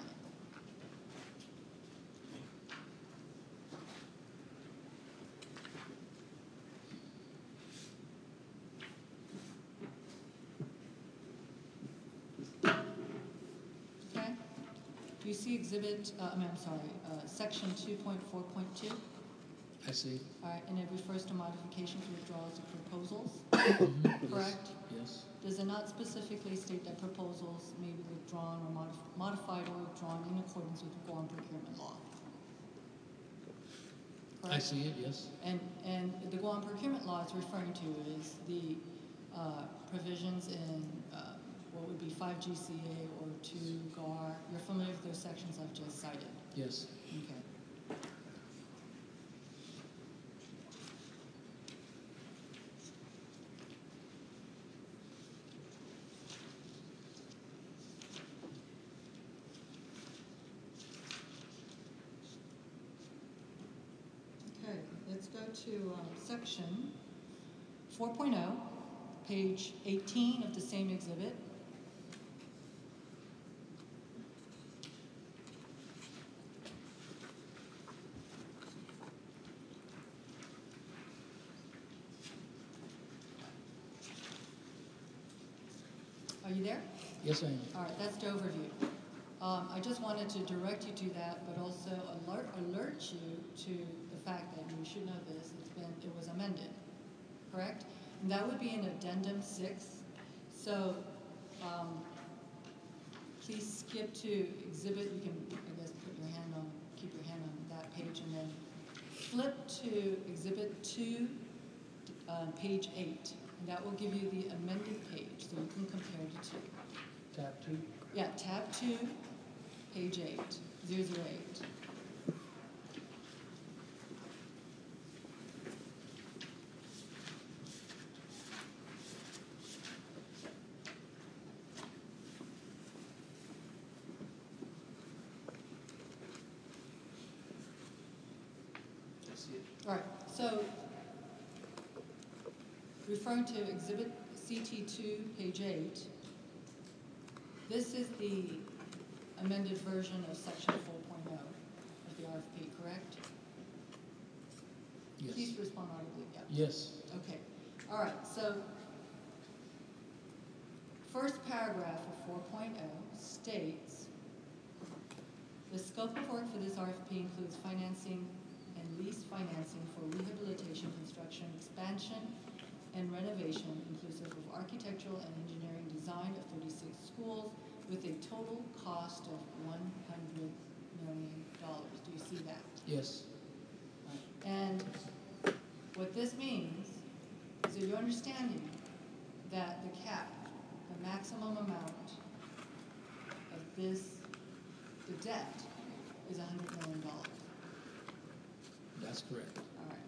Okay? Do you see exhibit, uh, I mean, I'm sorry, uh, section two point four point two? I see. All right, and it refers to modifications, withdrawals, and proposals, Mhm. correct? Yes. Does it not specifically state that proposals may be withdrawn or modif- modified or withdrawn in accordance with the Guam procurement law? I Correct? see it, yes. And, and the Guam procurement law it's referring to is the uh, provisions in uh, what would be five G C A or two G A R. You're familiar with those sections I've just cited? Yes. Okay. Okay, let's go to um, section four point oh, page eighteen of the same exhibit. Are you there? Yes, I am. All right, that's the overview. Um, I just wanted to direct you to that, but also alert alert you to the fact that you should know this. It's been it was amended, correct? And that would be in addendum six. So um, please skip to exhibit. You can I guess put your hand on keep your hand on that page and then flip to exhibit two, uh, page eight, and that will give you the amended page, so you can compare the two. Tab two. Yeah, tab two, page eight, zero zero eight. so, referring to Exhibit C T two, page eight, this is the amended version of Section four oh of the R F P, correct? Yes. Please respond audibly, yeah. Yes. Okay, all right, so first paragraph of four oh states, the scope of work for this R F P includes financing and lease financing for rehabilitation, construction, expansion, and renovation, inclusive of architectural and engineering design of thirty-six schools with a total cost of one hundred million dollars. Do you see that? Yes. And what this means is that you're understanding that the cap, the maximum amount of this, the debt, is one hundred million dollars. That's correct. All right.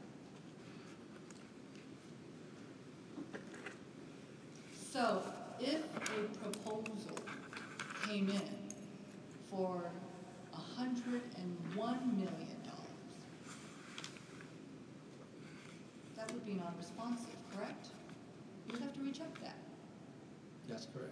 So if a proposal came in for one hundred one million dollars, that would be non-responsive, correct? You'd have to reject that. That's correct.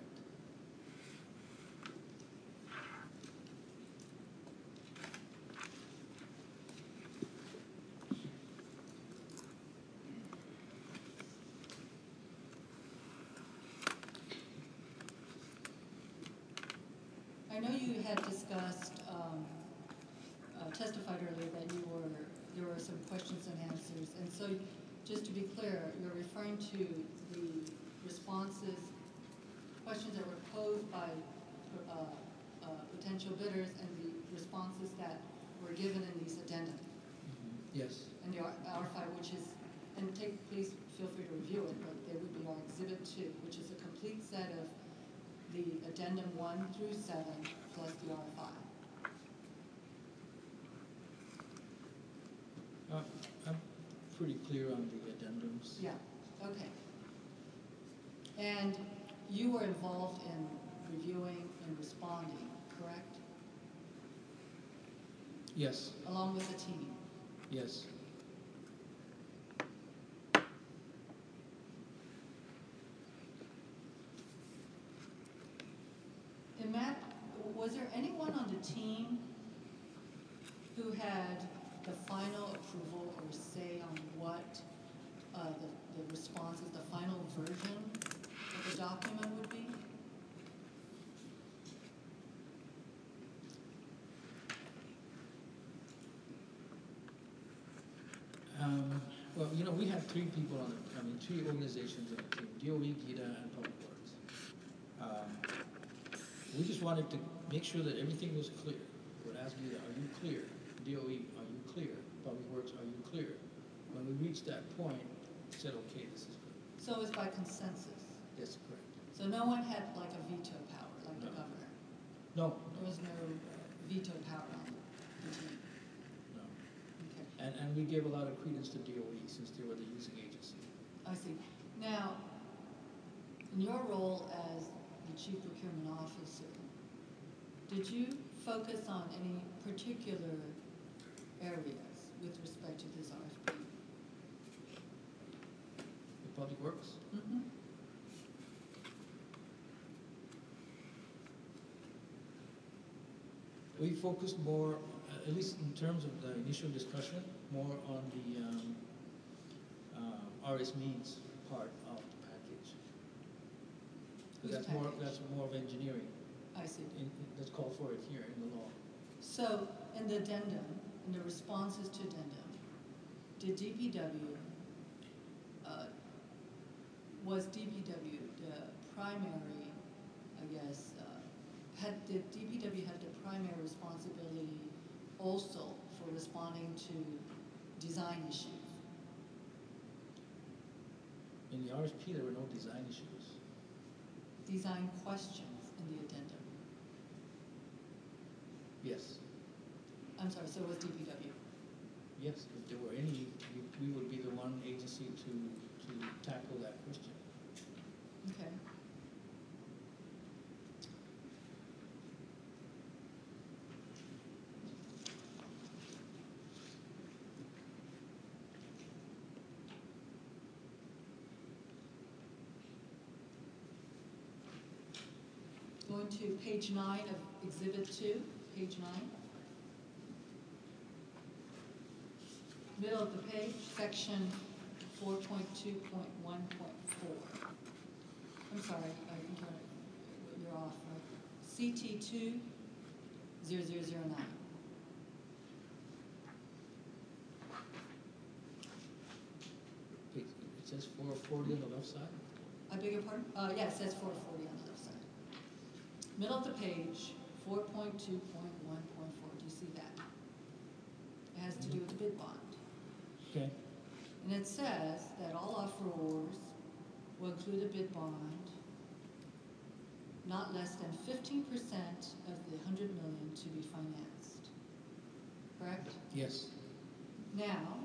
I know you had discussed, um, uh, testified earlier that you were, there were some questions and answers. And so just to be clear, you're referring to the responses, questions that were posed by uh, uh, potential bidders and the responses that were given in these addendum. Mhm. Yes. And the R five, which is, and take, please feel free to review it, but there would be our Exhibit two, which is a complete set of the addendum one through seven plus the R five. Uh, I'm pretty clear on the addendums. Yeah, okay. And you were involved in reviewing and responding, correct? Yes. Along with the team. Yes. And Matt, was there anyone on the team who had the final approval or say on what uh, the, the responses, the final version of the document would be? Um, well, you know, we had three people on the, I mean, three organizations on the team, D O E, GITA, and Public Works. Um, we just wanted to make sure that everything was clear. We would ask GITA, are you clear? D O E, are you clear? Public Works, are you clear? When we reached that point, we said, okay, this is good. So it was by consensus. That's correct. So no one had like a veto power, like the No. governor. No, There was no veto power on the team. no. Okay, And, and we gave a lot of credence to D O E since they were the using agency. I see. Now, in your role as the chief procurement officer, did you focus on any particular areas with respect to this R F P? The Public Works? Mm-hmm. We focused more, uh, at least in terms of the initial discussion, more on the um, uh, R S needs part of the package. 'Cause Which that's more, package? that's more of engineering. I see. In, in, that's called for it here in the law. So, in the addendum, in the responses to addendum, did D P W, uh, was D P W the primary, I guess, uh, had, did D P W have the primary responsibility also for responding to design issues? In the R S P, there were no design issues. Design questions in the addendum? Yes, I'm sorry, so was D P W? yes, if there were any, we, we would be the one agency to, to tackle that question. Okay. to page nine of Exhibit two, page nine. Middle of the page, section four point two point one point four. I'm sorry, I think you're, you're off, right? C T two zero zero zero nine. It it says four forty on the left side? I beg your pardon? Uh, yeah, it says four forty on the left side. Middle of the page, four point two point one point four, do you see that? It has to do with the bid bond. Okay, And it says that all offerors will include a bid bond not less than fifteen percent of the hundred million to be financed. Correct? yes. Now,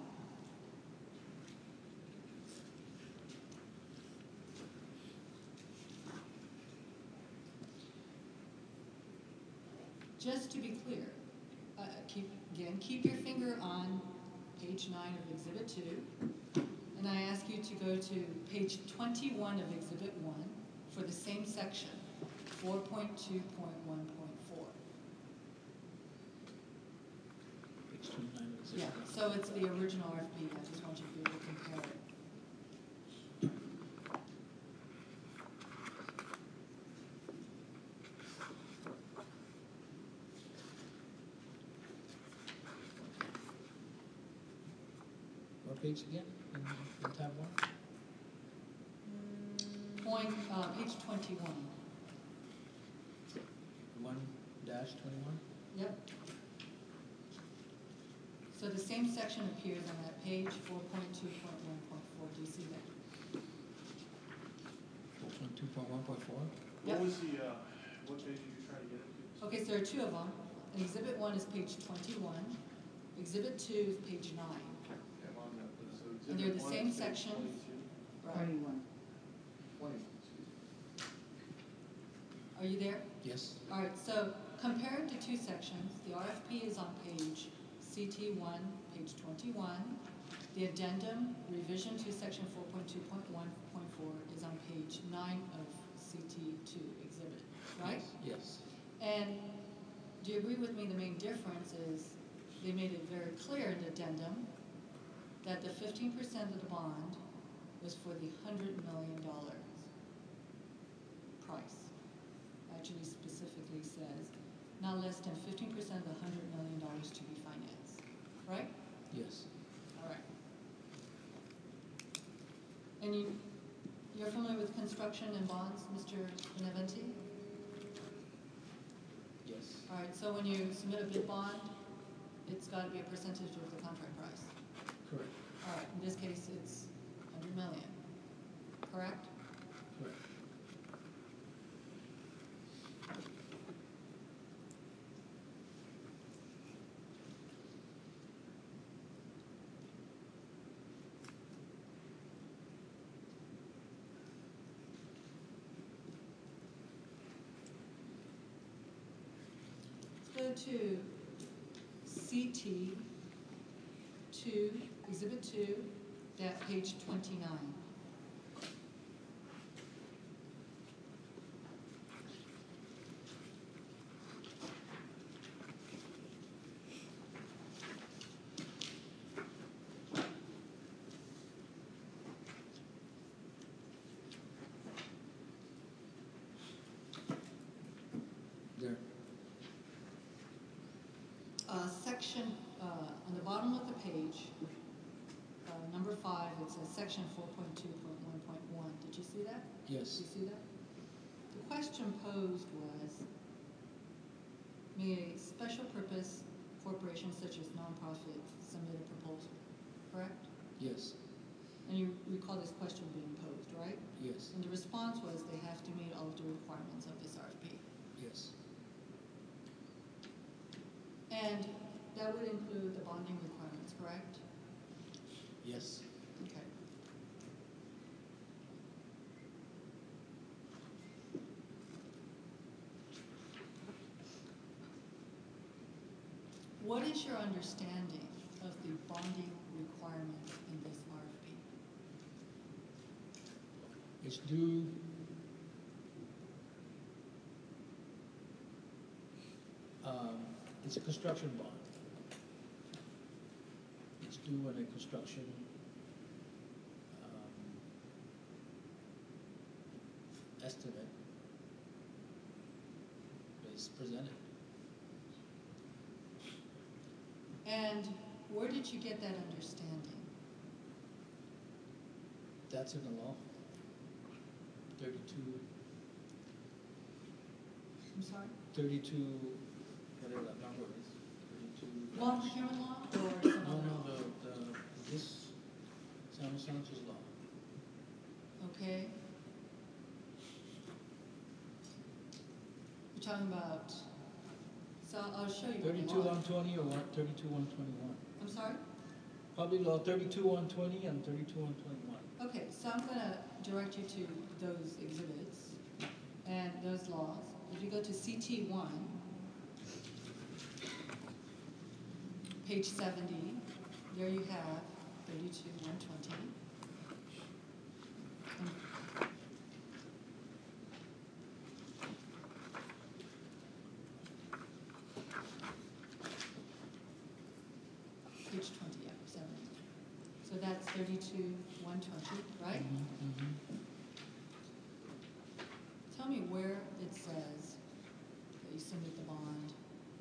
just to be clear, uh, keep, again, keep your finger on page nine of Exhibit two, and I ask you to go to page twenty-one of Exhibit one for the same section, four point two point one point four. Page twenty-nine of the Yeah, so it's the original R F P, I just want you to be able to compare it. What page again, in, in tab one? Point, uh, page twenty-one, One dash twenty-one? yep. So the same section appears on that page, four point two point one point four, do you see that? Four point two point one point four? Yep. What was the, uh, what page are you trying to get into? Okay, so there are two of them. Exhibit one is page twenty-one, exhibit two is page nine. I'm on that, so And they're exhibit the one same is page section. twenty-two. Right. Twenty-one. Twenty, excuse me. Are you there? Yes. All right, so comparing the two sections, the R F P is on page C T one, page twenty-one. The addendum revision to section four point two point one point four is on page nine of C T two exhibit, right? Yes. And do you agree with me, the main difference is they made it very clear in the addendum that the fifteen percent of the bond was for the hundred million dollars price. Actually specifically says not less than fifteen percent of the hundred million dollars to be financed, right? Yes. All right. And you, you're familiar with construction and bonds, Mister Beneventi? Yes. All right, so when you submit a bid bond, it's got to be a percentage of the contract price. Correct. All right, in this case, it's one hundred million, correct? Correct. Let's go to C T two, exhibit two, that page twenty-nine. There. Uh, section, uh, on the bottom of the page, uh, number five, it says section four point two point one point one. Did you see that? Yes. Did you see that? The question posed was, may a special purpose corporation such as nonprofit submit a proposal, correct? Yes. And you recall this question being posed, right? Yes. And the response was they have to meet all of the requirements of this R F P. Yes. And that would include the bonding requirements, correct? Yes. Okay. What is your understanding of the bonding requirements in this R F P? It's due it's a construction bond. It's due when a construction, um, estimate is presented. And where did you get that understanding? That's in the law. Thirty-two, I'm sorry? thirty-two, whatever that number is, thirty-two. Law procurement law or some No, other no, law? the, the, this, San Santos law. Okay. You're talking about, so I'll show you. what the Thirty-two law- one twenty or what, thirty-two one twenty-one? I'm sorry? Public law thirty-two one twenty and thirty-two one twenty-one. Okay, so I'm gonna direct you to those exhibits and those laws. If you go to C T one, page seventy, there you have thirty-two one twenty. Page twenty, yeah, seventy. So that's thirty-two one twenty, right? Mm-hmm. Tell me where it says that you submit the bond.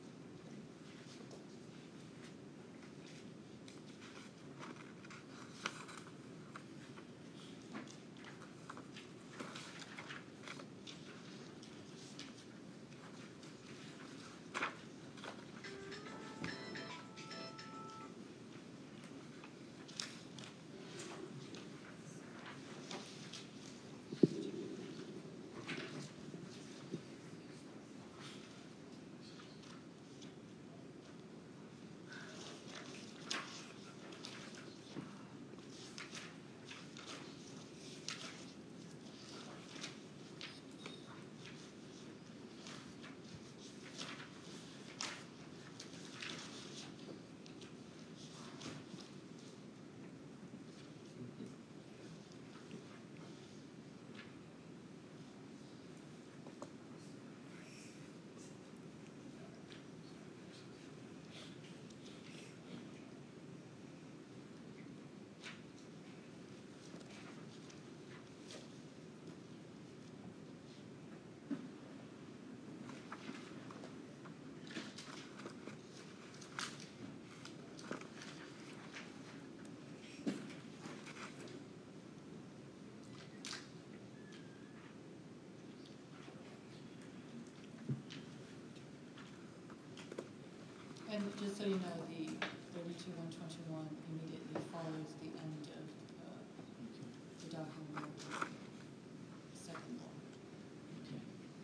And just so you know, the thirty-two one twenty-one immediately follows the end of uh, the document, second law. Okay.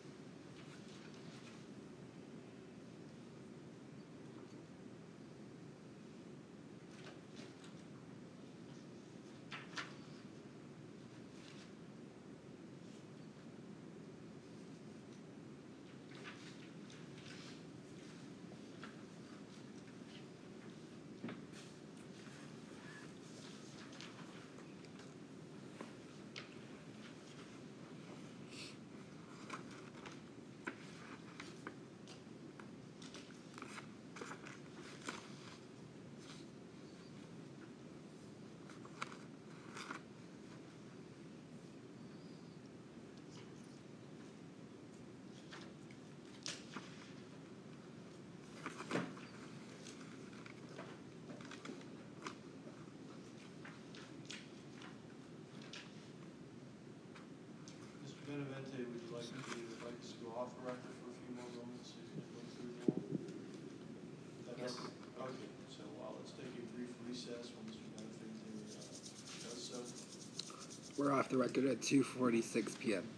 Mister Benavente, would you like to, would like us to go off the record for a few more moments if you could look through the law? That Yes. help? Okay, so uh, let's take a brief recess while Mister Benavente uh, does so. We're off the record at two forty-six p m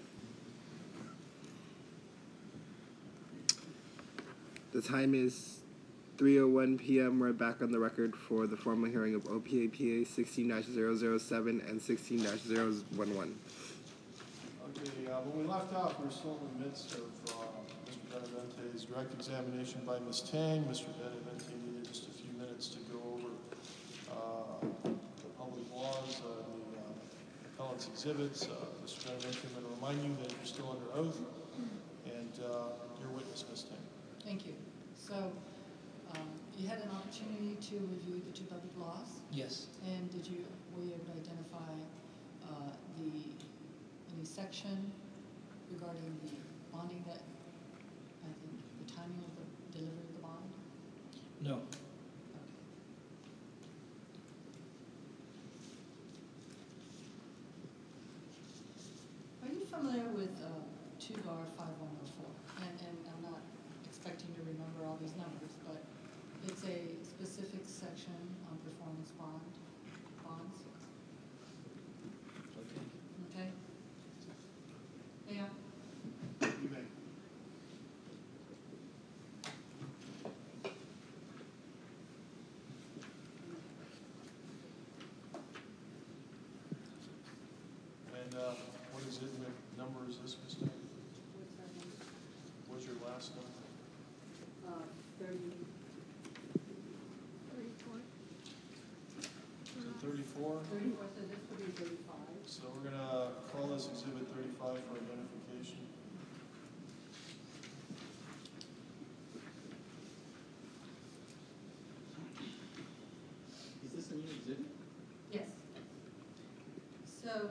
The time is three oh one p m We're back on the record for the formal hearing of O P A P A sixteen dash zero zero seven and sixteen dash zero one one. Okay, uh, when we left off, we were still in the midst of uh, Mister Benavente's direct examination by Miz Tang. Mister Benavente needed just a few minutes to go over uh, the public laws, uh, the uh, appellant's exhibits. Uh, Mister Benavente, I'm going to remind you that you're still under oath, and uh, your witness, Miz Tang. Thank you. So, um, you had an opportunity to review the two public laws, Yes. and did you, were you able to identify, uh, the, any section regarding the bonding that, I think, the timing of the delivery of the bond? No. Okay. Are you familiar with uh, two G A R five one oh four? And, and I'm not expecting to remember all these numbers, but it's a specific section on performance bond, bonds, Okay. okay? Yeah, You may. And uh, what is it, what number is this, Mister What's your last number? Uh, thirty, Is it thirty-four? thirty-four, so this would be thirty-five. So we're gonna call this exhibit thirty-five for identification. Is this a new exhibit? yes. So,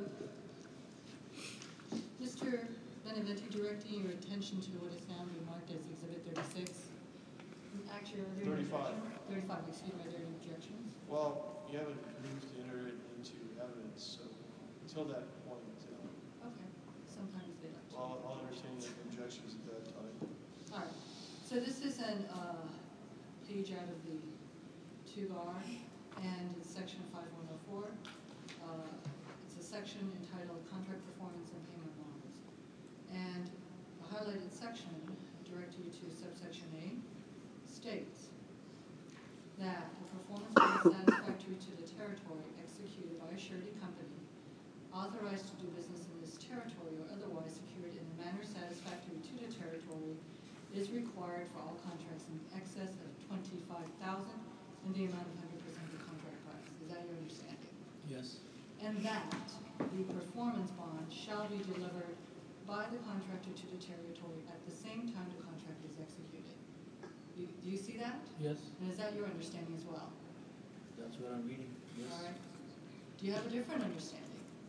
Mister Benavente, directing your attention to what is now being marked as Exhibit thirty-six. Actually, are there any thirty-five. objections? Thirty-five, excuse me, are there any objections? Well, you haven't moved to enter it into evidence, so until that point, uh, Okay, sometimes they don't. I'll, I'll entertain any objections at that time. All right, so this is an, uh, page out of the two G A R, and it's section five one oh four. Uh, it's a section entitled Contract Performance and Payment Bonds. And the highlighted section, direct you to subsection A, states that the performance bond satisfactory to the territory executed by a surety company authorized to do business in this territory or otherwise secured in a manner satisfactory to the territory is required for all contracts in excess of twenty-five thousand in the amount of one hundred percent of the contract price. Is that your understanding? Yes. And that the performance bond shall be delivered by the contractor to the territory at the same time the contract is executed. You, do you see that? Yes. And is that your understanding as well? That's what I'm reading. Yes. All right. Do you have a different understanding?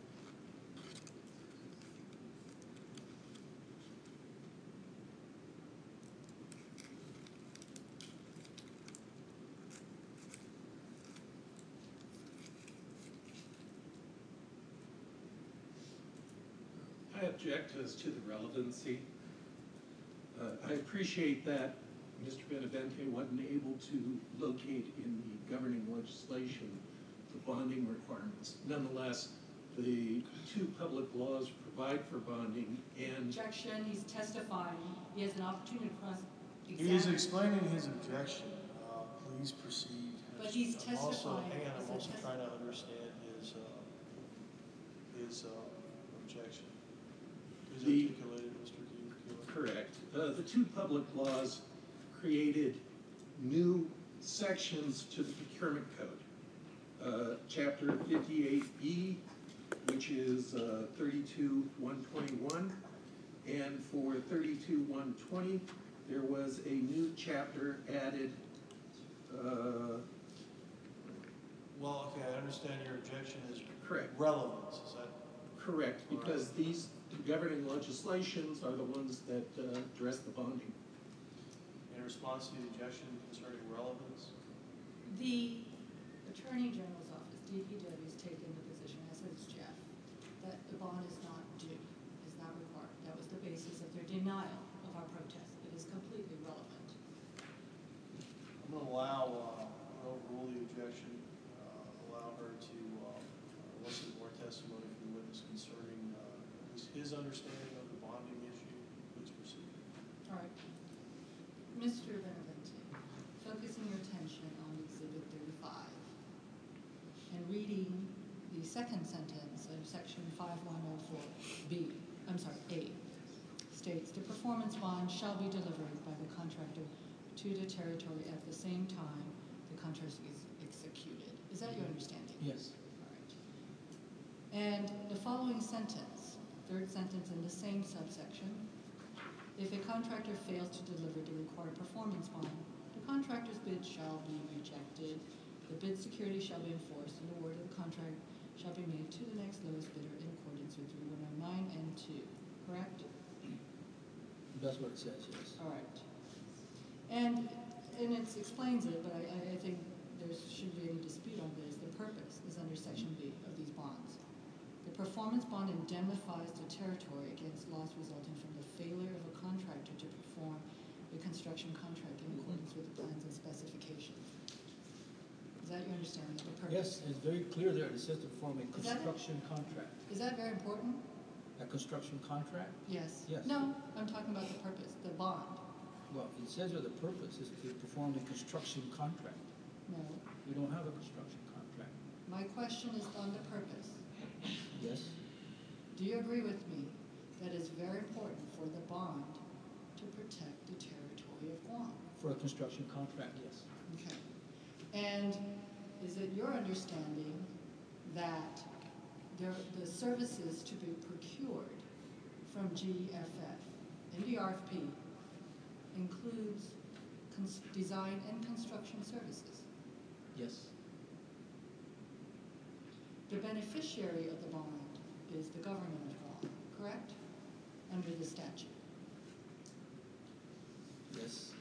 I object as to the relevancy. Uh, I appreciate that Mister Benavente wasn't able to locate in the governing legislation the bonding requirements. Nonetheless, the two public laws provide for bonding, and Objection, he's testifying. He has an opportunity to cross He's examine. explaining his objection. Uh, please proceed. But he's I'm also, testifying hang on, as I'm a also test- trying to understand his, uh, his, uh, objection. Please The- articulate it, Mister Keeler. correct. Uh, the two public laws created new sections to the procurement code. Uh, chapter fifty-eight E, which is uh, thirty-two one twenty-one, and for thirty-two one twenty, there was a new chapter added. Uh, Well, okay, I understand your objection is correct. relevance, is that? Correct, because these governing legislations are the ones that uh, address the bonding. In response to the objection concerning relevance? The Attorney General's office, D P W, has taken the position, as has Jeff, that the bond is not due, is not required. That was the basis of their denial of our protest. It is completely relevant. I'm gonna allow, uh, I'm gonna overrule the objection, uh, allow her to, uh, elicit more testimony from the witness concerning, uh, his, his understanding of the bonding issue. Please proceed. All right. Mister Benavente, focusing your attention on Exhibit thirty-five and reading the second sentence of Section five one oh four B, I'm sorry, A, states, "The performance bond shall be delivered by the contractor to the territory at the same time the contract is executed." Is that your understanding? Yes. All right. And the following sentence, third sentence in the same subsection, "If a contractor fails to deliver the required performance bond contractor's bid shall be rejected, the bid security shall be enforced, and award of the contract shall be made to the next lowest bidder in accordance with three one oh nine and two, correct? That's what it says, yes. All right. And, and it explains it, but I, I I think there shouldn't be any dispute on this. The purpose is under section B of these bonds. The performance bond indemnifies the territory against loss resulting from the failure of a contractor to perform a construction contract in accordance with the plans and specifications. Is that your understanding of the purpose? Yes, it's very clear there. It says to form a Is that it? construction contract. Is that very important? A construction contract? Yes. Yes. No, I'm talking about the purpose, the bond. Well, it says that the purpose is to perform a construction contract. No. We don't have a construction contract. My question is on the purpose. Yes? Do you agree with me that it's very important for the bond to protect the territory of Guam? For a construction contract, yes. Okay. And is it your understanding that there, the services to be procured from G F F in the R F P includes cons- design and construction services? Yes. The beneficiary of the bond is the government of Guam, correct? Under the statute. Yes.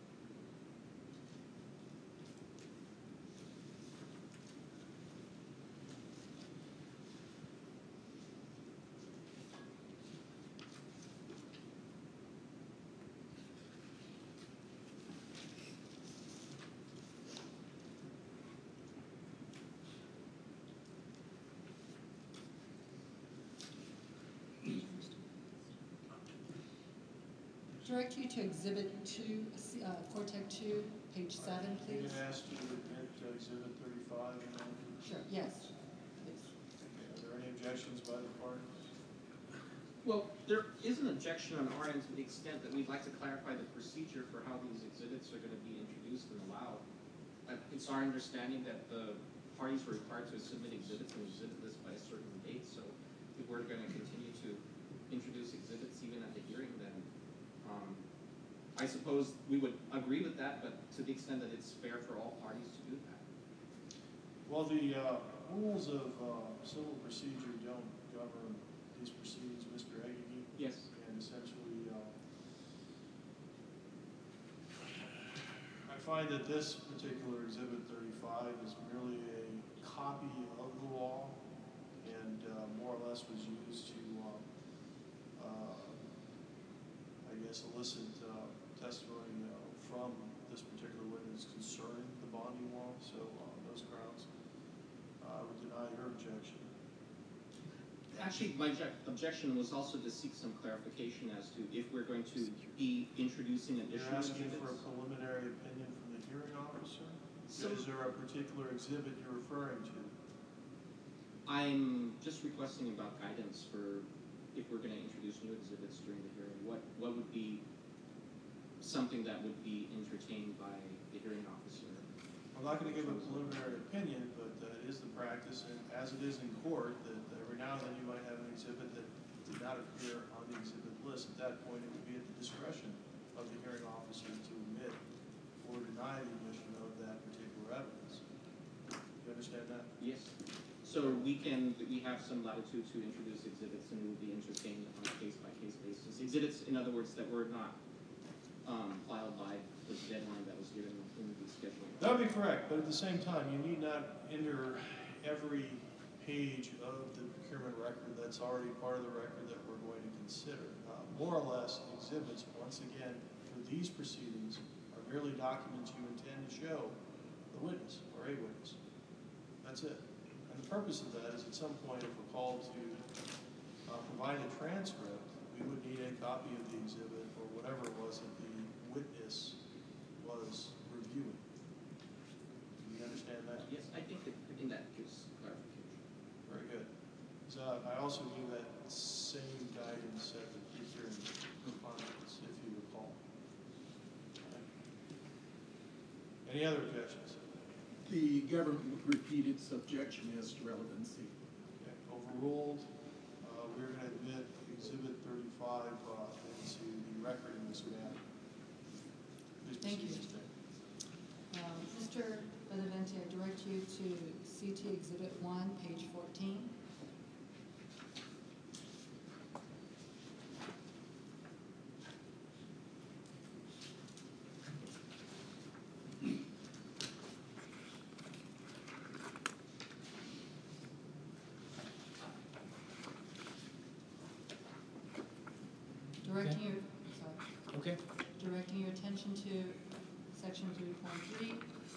Direct you to Exhibit two, uh, Cortec two, page seven, I'm please. gonna ask you to admit uh, exhibit thirty-five, and then, Sure, yes, please. okay, are there any objections by the party? Well, there is an objection on our end to the extent that we'd like to clarify the procedure for how these exhibits are gonna be introduced and allowed. Uh, It's our understanding that the parties were required to submit exhibits and exhibit list by a certain date, so if we're gonna continue to introduce exhibits even at the hearing, then, um, I suppose we would agree with that, but to the extent that it's fair for all parties to do that. Well, the uh, rules of uh, civil procedure don't govern these proceedings, Mister Aguirre. Yes. And essentially, uh, I find that this particular exhibit thirty-five is merely a copy of the law and uh, more or less was used to, uh, uh, I guess, elicit uh, testimony uh, from this particular witness concerning the bonding law. So on those grounds, uh, I would deny your objection. Actually, my objec- objection was also to seek some clarification as to if we're going to be introducing You're additional asking exhibits. for a preliminary opinion from the hearing officer? So- Is there a particular exhibit you're referring to? I'm just requesting about guidance for if we're gonna introduce new exhibits during the hearing. What, what would be something that would be entertained by the hearing officer? I'm not gonna give a preliminary opinion, but uh, it is the practice, and as it is in court, that every now and then you might have an exhibit that did not appear on the exhibit list. At that point, it would be at the discretion of the hearing officer to admit or deny the admission of that particular evidence. You understand that? Yes. So we can, we have some latitude to introduce exhibits and will be entertained on a case-by-case basis. Exhibits, in other words, that were not um, filed by the deadline that was given in the scheduling. That would be correct, but at the same time, you need not enter every page of the procurement record that's already part of the record that we're going to consider. Uh, more or less, exhibits, once again, for these proceedings, are merely documents you intend to show the witness or a witness. That's it. And the purpose of that is at some point, if we're called to uh, provide a transcript, we would need a copy of the exhibit or whatever it was that the witness was reviewing. Do you understand that? Yes, I think that, I think that gives clarification. Very good. So I also gave that same guidance at the pre-hearing conference, if you recall. Okay. Any other objections? The government would repeat its objection as to relevancy. Okay. Overruled. Uh, we're going to admit Exhibit thirty-five uh, into the record in this matter. Please Thank proceed, you. Miz Day. Mister Benavente, I direct you to C T Exhibit one, page fourteen. Directing your, sorry, Okay, directing your attention to section three point three.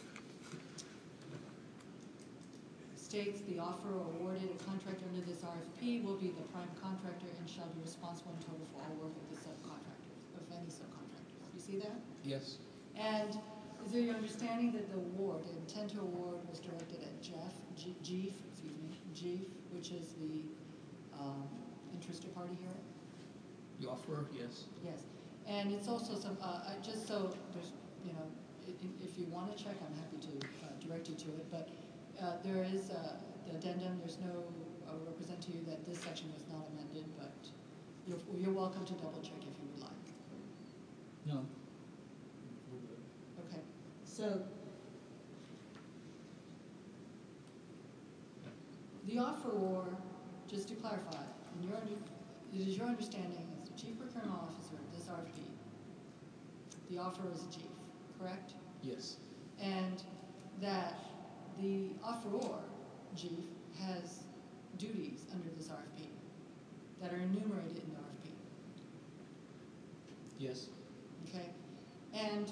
States the offeror awarded a contract under this R F P will be the prime contractor and shall be responsible in total for all work of the subcontractors, of any subcontractors. You see that? yes, And is there your understanding that the award, the intent to award was directed at Jeff, G, Jeef, excuse me, Jeef, which is the, um, interested party here? the offerer, yes. Yes, and it's also some, uh, I- just so there's, you know, i- i- if you want to check, I'm happy to uh, direct you to it, but uh, there is uh, the addendum, there's no, I'll represent to you that this section was not amended, but you're, you're welcome to double check if you would like. No. Okay, so the offeror, just to clarify, in your, under- it is your understanding as the chief procurement officer of this R F P, the offeror is a chief, correct? Yes, And that the offeror, chief, has duties under this R F P that are enumerated in the R F P, yes, okay? And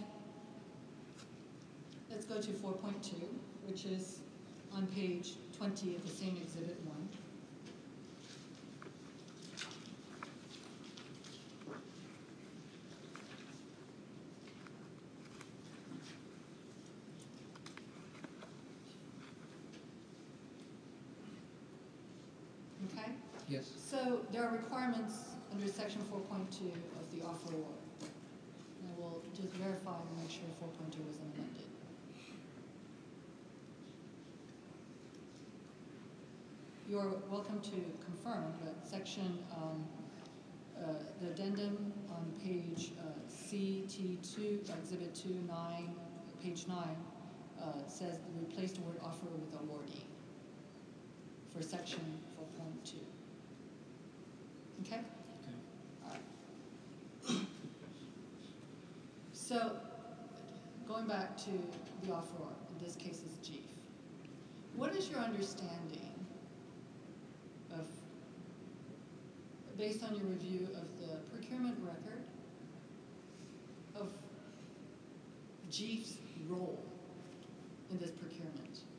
let's go to four point two, which is on page twenty of the same exhibit one. Okay? yes, So there are requirements under section four point two of the offeror. And I will just verify and make sure four point two wasn't amended. You're welcome to confirm, but section, um, uh, the addendum on page uh, C T two, exhibit two, nine, page nine, uh, says the replace the word offeror with awardee for section four point two. Okay? okay. All right. So, going back to the offeror, in this case is chief. What is your understanding of, based on your review of the procurement record, of chief's role in this procurement?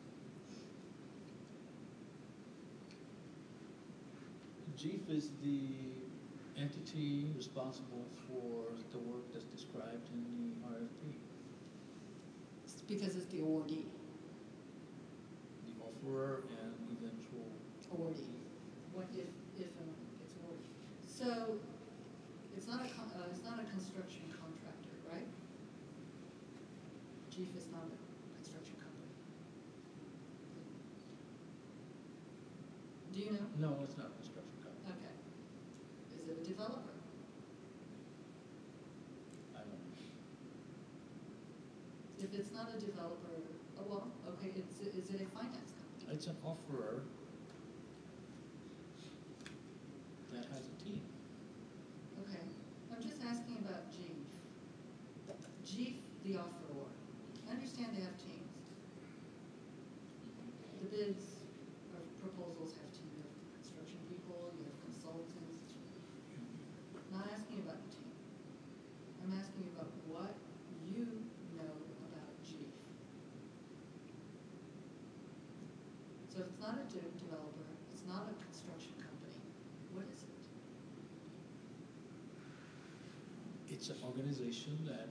Chief is the entity responsible for the work that's described in the R F P. It's because it's the awardee, The offerer and eventual. awardee. What if, if um, it's awarded? So, it's not a, con- uh, it's not a construction contractor, right? Chief is not a construction company. Do you know? No, it's not a construction company. Okay. Is it a developer? I don't know. If it's not a developer, oh well, okay, it's, is it a finance company? It's an offerer that has a team. Okay, I'm just asking about Jeef. Jeef, the offeror. I understand they have teams. The bids or proposals have teams. You have construction people, you have consultants. Not asking about the team. I'm asking about what you know about Jeef. So if it's not a de- developer, it's not a construction company, what is it? It's an organization that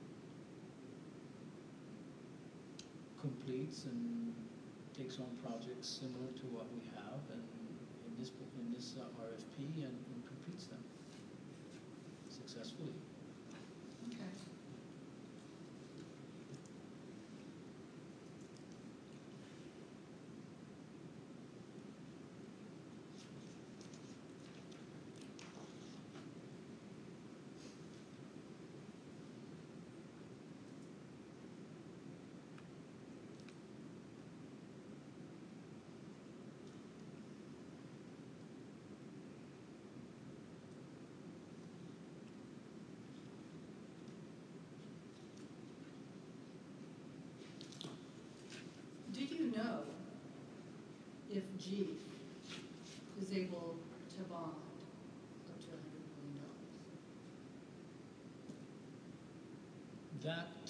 completes and takes on projects similar to what we have and in this, in this uh, R F P and, and completes them successfully. Okay. G is able to bond up to a hundred million dollars? That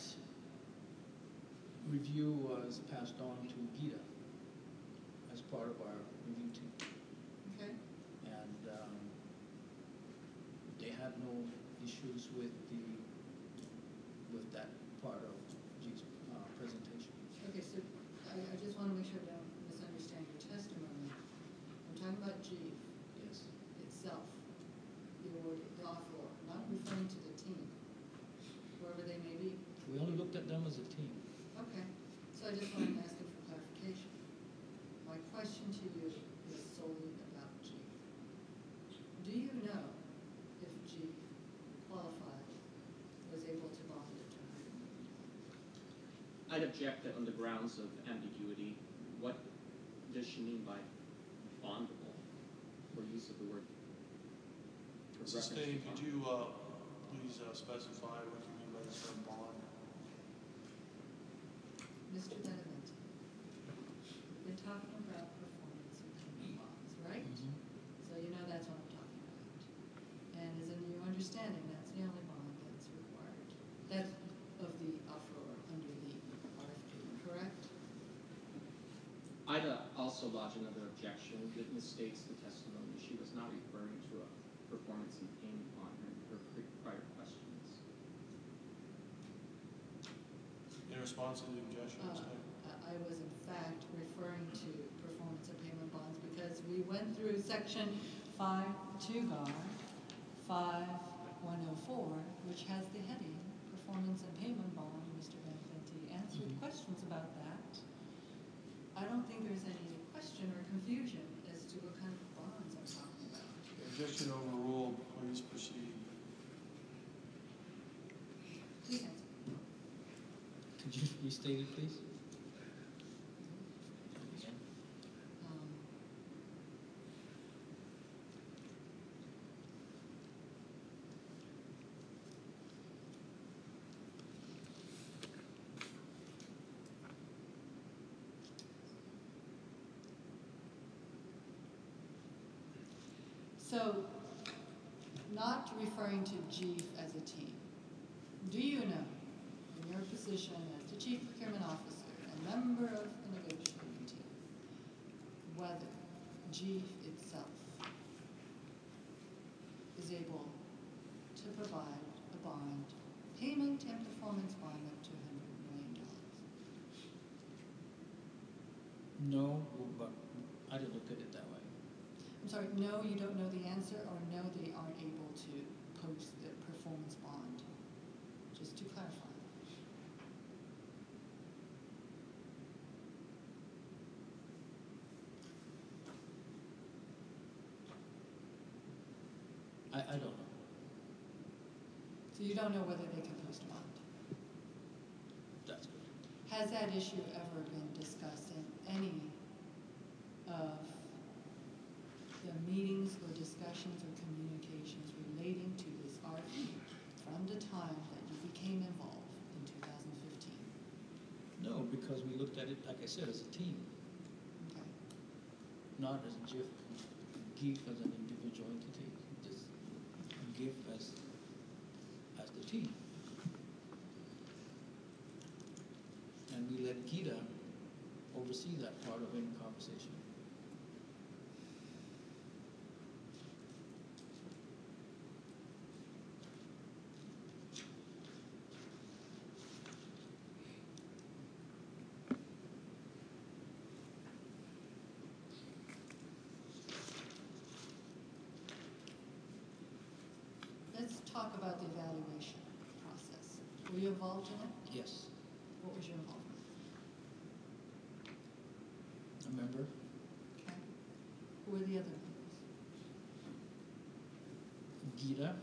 review was passed on to Gita as part of our review team. Okay, And um, they had no issues with the, with that part of G's uh, presentation. okay, so I, I just wanna make sure I don't misunderstand your testimony. I'm talking about G Yes. itself, the award, the offer, not referring to the team, whoever they may be. We only looked at them as a team. Okay, so I just wanted to ask you for clarification. My question to you is solely about G. Do you know if G qualified, was able to bond it to one hundred million dollars? I'd object that on the grounds of ambiguity. What does she mean by bondable, or use of the word? or reference to Sustained, bond? could you, uh, please uh, specify what you mean by the term bond? Mister Benavente, we've been talking about performance and payment bonds, right? Mhm. So you know that's what I'm talking about. And is in your understanding, that's the only bond that's required. That's of the offer under the R F P, correct? I'd uh, also lodge another objection. Witness states the testimony. She was not referring to a performance and payment bond in her pre- prior questions. In response to the objection, Uh, Miz Kay? I I was in fact referring to performance and payment bonds because we went through section five two G A R, five one oh four, which has the heading, performance and payment bond. Mister Benavente answered Mhm. questions about that. I don't think there's any question or confusion as to what kind of bonds I'm talking about. Objection overruled, please proceed. Please answer. Could you restate it, please? Um, So, not referring to G as a team, do you know, in your position as the chief procurement officer and member of the negotiating team, whether G itself is able to provide a bond, payment and performance bond up to one hundred million dollars? No, but I didn't look at it that way. I'm sorry, no, you don't know the answer, or no, they aren't able to post the performance bond? Just to clarify. I, I don't know. So you don't know whether they can post a bond? That's good. Has that issue ever been discussed in any of the meetings or discussions or communications relating to this R F P from the time that you became involved in two thousand fifteen? No, because we looked at it, like I said, as a team, Okay. not as a GIF, GIF as an individual entity, just GIF as, as the team. And we let Gita oversee that part of any conversation. Let's talk about the evaluation process. Were you involved in it? Yes, What was your involvement? a member, Okay. Who were the other members? Gita,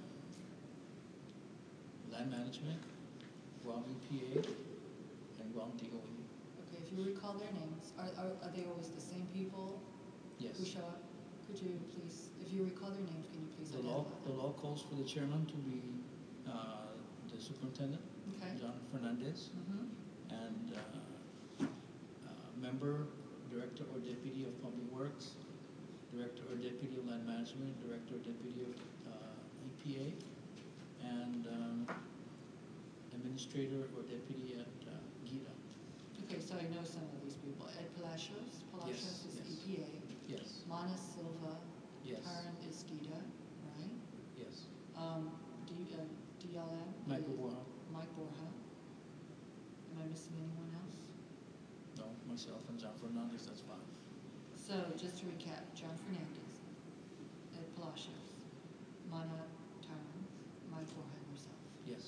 land management, Guam E P A, and Guam D O E. Okay, if you recall their names, are, are, are they always the same people Yes. who show up? Could you please, if you recall their names, can you please The law, identify the them? law calls for the chairman to be, uh, the superintendent, Okay. John Fernandez, Mm-hmm. and, uh, uh, member Director or Deputy of Public Works, Director or Deputy of Land Management, Director or Deputy of uh, E P A, and um, Administrator or Deputy at uh, GITA. Okay, so I know some of these people. Ed Palacios, Palacios is Yes, E yes. P A. Yes, Mana Silva, yes, Karen is GITA, right? yes. Um, D, uh, D L M? Michael is Borja, Mike Borja. Am I missing anyone else? no, myself and John Fernandez, that's five. So, just to recap, John Fernandez, Ed Palacios, Mana Tyron, Mike Borja, and yourself. Yes.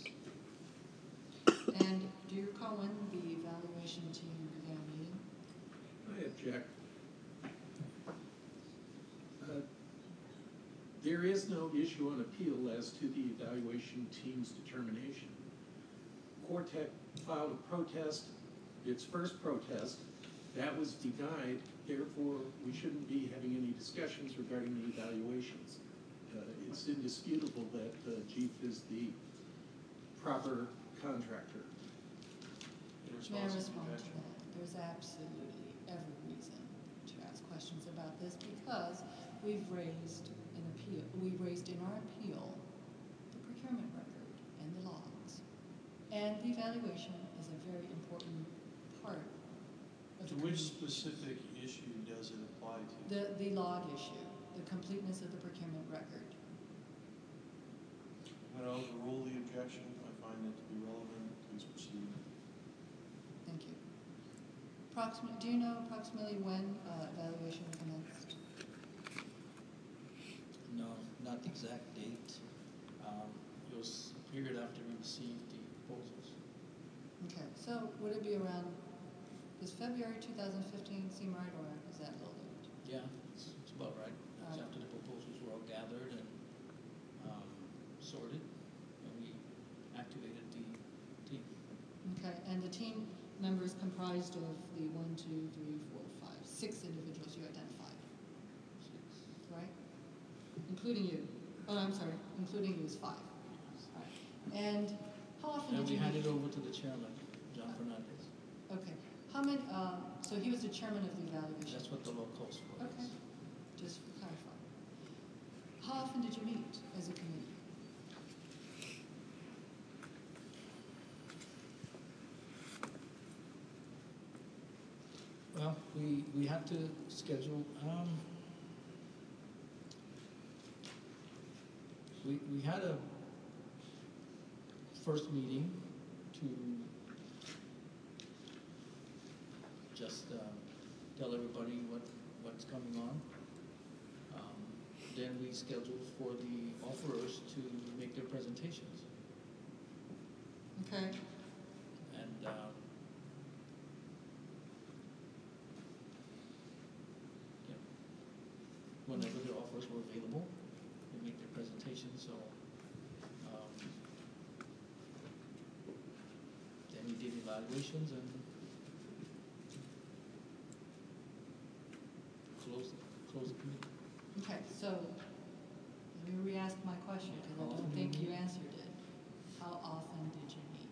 And do you recall when the evaluation team began meeting? I object. Uh, There is no issue on appeal as to the evaluation team's determination. Quartet filed a protest, its first protest, that was denied, therefore we shouldn't be having any discussions regarding the evaluations. Uh, It's indisputable that uh, Chief is the proper contractor. In May I response to the respond to objection. that? There's absolutely every reason to ask questions about this because we've raised an appeal, we've raised in our appeal the procurement record and the logs. And the evaluation is a very important part of To the. which com- specific issue does it apply to? The, the log issue, the completeness of the procurement record. I'm going to overrule the objection. I find it to be relevant. Please proceed. Thank you. Approximate, do you know approximately when uh, evaluation commenced? No, not the exact date. Um, it was a period after we received the proposals. Okay, so would it be around, does February two thousand fifteen seem right, or is that a little late? Yeah, it's, it's about right. It's Alright. after the proposals were all gathered and um, sorted, and we activated the team. Okay, and the team members comprised of the one, two, three, four, five, six individuals you identified, Six. right? Including you. Oh, I'm sorry, including you is five. Alright. And how often And did we you handed meet? over to the chairman, John Fernandez. Okay, how many, um, so he was the chairman of the evaluation? That's what the law calls for. Okay, just to clarify. How often did you meet as a committee? Well, we, we had to schedule, um, we, we had a first meeting to just, uh, tell everybody what, what's coming on. Um, Then we scheduled for the offerers to make their presentations. Okay, And, um, yeah, whenever the offers were available, they make their presentations, so, um, then we did evaluations and closed, closed the committee. okay, so let me re-ask my question because I How don't often think do you you meet? answered it. How often did you meet?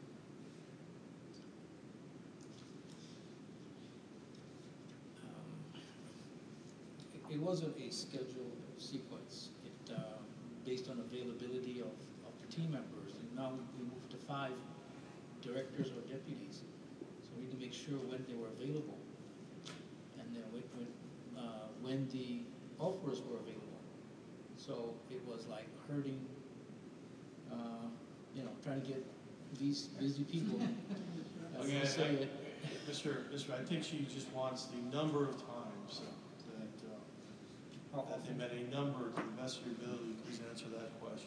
Um, It it wasn't a scheduled sequence. It, uh, based on availability of, of the team members. And now we moved to five directors or deputies. So we need to make sure when they were available. And then when, when, uh, when the offers were available. So it was like herding, uh, you know, trying to get these busy people. as Okay, they say I- it. Mister Mister, I think she just wants the number of times that, uh, that they met a number to the best of your ability. Please answer that question.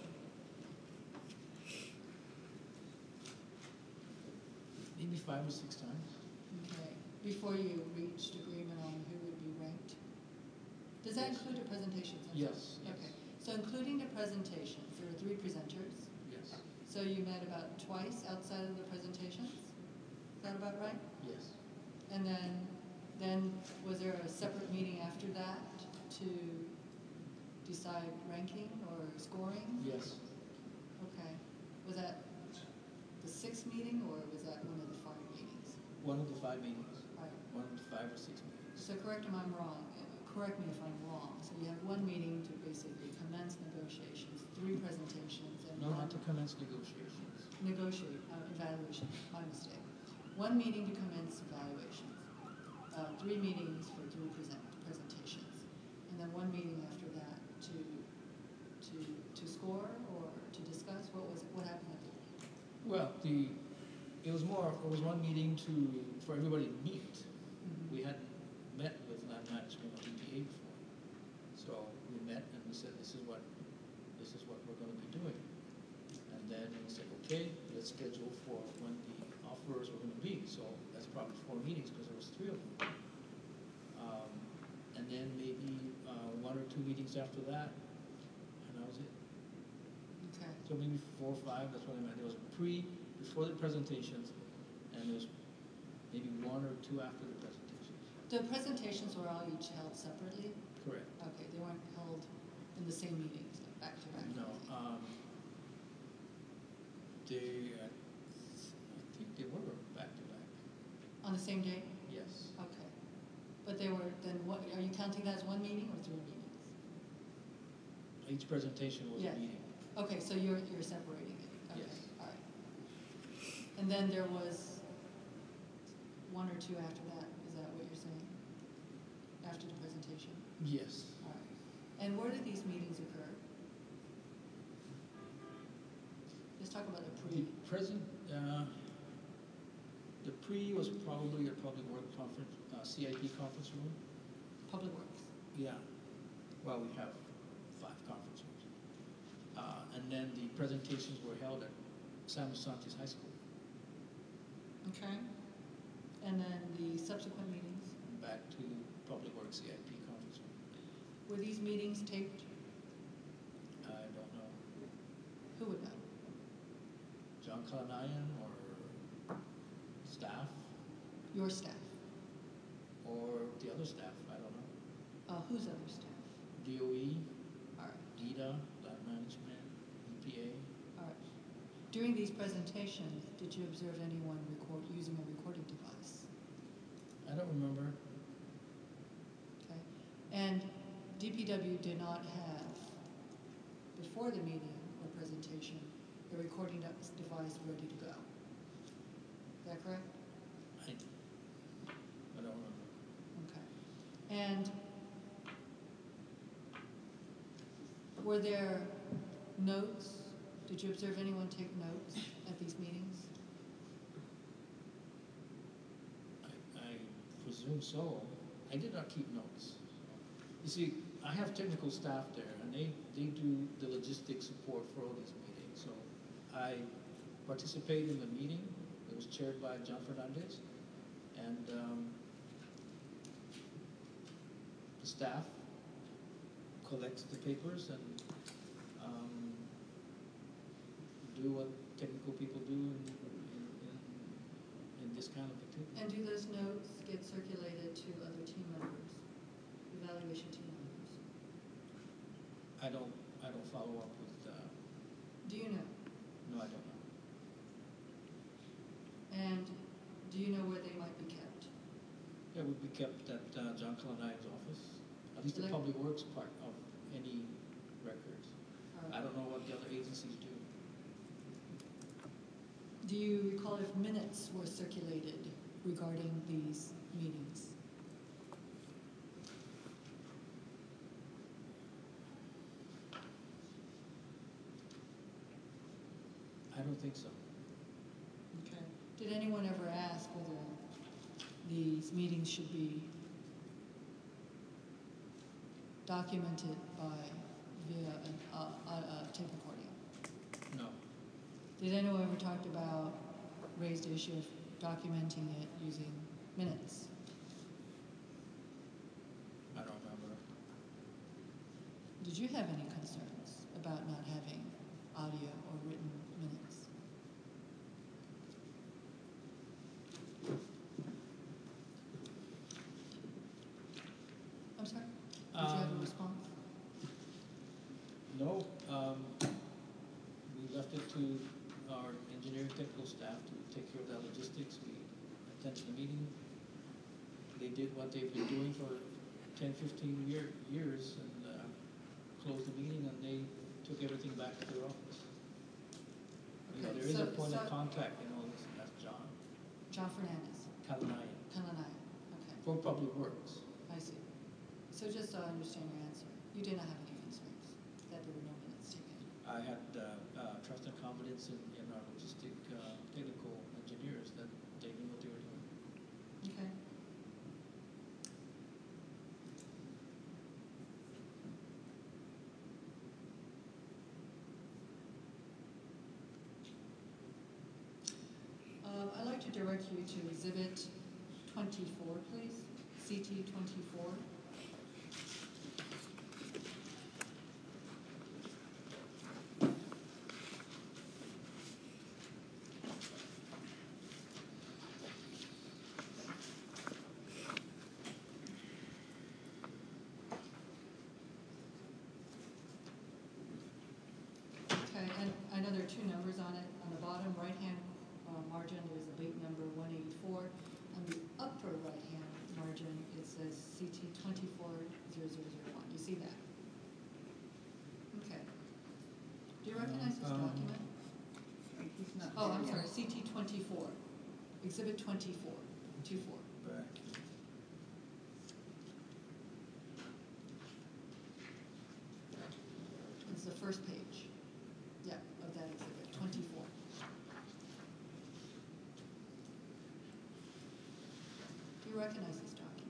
Maybe five or six times. Okay, before you reached agreement on who would be ranked? Does that Yes. include the presentations? I'm sorry. Yes, yes. Okay, so including the presentations, there were three presenters. Yes. So you met about twice outside of the presentations? Is that about right? Yes. And then, then was there a separate meeting after that to decide ranking or scoring? Yes. Okay. Was that the sixth meeting or was that one of the five meetings? One of the five meetings. Right. One of the five or six meetings. So correct me if I'm wrong, uh, correct me if I'm wrong. So you have one meeting to basically commence negotiations, three presentations, and No, one not to commence negotiations. negotiate, uh, evaluation, my mistake. One meeting to commence evaluations, uh, three meetings for three present, presentations, and then one meeting after that to, to, to score or to discuss, what was it, what happened at the Well, the, it was more, it was one meeting to, for everybody to meet. We hadn't met with land management or E P A before. So we met and we said, this is what, this is what we're gonna be doing. And then we said, okay, let's schedule for when the offers were gonna be. So that's probably four meetings, because there was three of them. Um, and then maybe, uh, one or two meetings after that, and that was it. Okay. So maybe four or five, that's what I meant. There was a pre, before the presentations, and there's maybe one or two after the presentations. The presentations were all each held separately? Correct. Okay, they weren't held in the same meetings, like back to back? No, um, they, uh, I think they were back to back, On the same day? yes. Okay. But they were, then what, are you counting that as one meeting or three meetings? Each presentation was Yes. a meeting. Okay, so you're, you're separating it? Okay, Yes. all right. And then there was one or two after that, is that what you're saying? After the presentation? Yes. All right. And where did these meetings occur? Let's talk about the The pre. present, uh, the pre was probably a public work conference, uh, C I P conference room. Public Works. Yeah. Well, we have five conference rooms. Uh, and then the presentations were held at San Santis High School. Okay. And then the subsequent meetings? Back to Public Works C I P conference room. Were these meetings taped? I don't know, Who would know? John Kalanayan or staff Your staff? or the other staff, I don't know. Uh, whose other staff? D O E, All right, D E D A, Land Management, E P A. all right. During these presentations, did you observe anyone record, using a recording device? I don't remember. Okay. And D P W did not have, before the meeting or presentation, a recording de- device ready to go. Is that correct? I, I don't remember. Okay. And were there notes? Did you observe anyone take notes at these meetings? I, I presume so. I did not keep notes. You see, I have technical staff there, and they, they do the logistics support for all these meetings. So I participated in the meeting. It was chaired by John Fernandez, and um, the staff collects the papers and um, do what technical people do in, in, in, in this kind of activity. And do those notes get circulated to other team members, evaluation team members? I don't, I don't follow up with, uh, Do you know? no, I don't know. And do you know where they might be kept? It would be kept at uh, John Kalanayan's office, at least the Elec- public works part of any records. Or I don't know what the other agencies do. do you recall if minutes were circulated regarding these meetings? I don't think so. Okay. Did anyone ever ask whether these meetings should be documented by, via a, a, a tape recording? No. Did anyone ever talk about, raised the issue of documenting it using minutes? I don't remember. Did you have any concerns about not having audio or written minutes? I'm sorry? Did you have a Um, response? No, um, we left it to our engineering technical staff to take care of that logistics. We attended the meeting, they did what they've been doing for ten, fifteen year, years and, uh, closed the meeting and they took everything back to their office. You know, Okay, there is a so- point of so- contact in all this, and that's John John Fernandez, Calanaya Kalanai, okay, for Public Works. I see. So just so I understand your answer, you did not have any concerns, that there were no minutes taken? I had, uh, uh, trust and confidence in, in our logistic, uh, technical engineers that they knew what they were doing. Okay. Um, I'd like to direct you to exhibit twenty-four, please, C T twenty-four. Okay, and I know there are two numbers on it. On the bottom right-hand uh, margin, there's a big number, one eighty-four. On the upper right-hand margin, it says C T twenty-four zero zero zero one. You see that? Okay. Do you recognize this Um, document? Right, he's not Oh, there I'm yet. sorry, C T twenty-four. Exhibit twenty-four, two-four. Back. It's the first page. Yeah, of that exhibit, twenty-four. Do you recognize this document?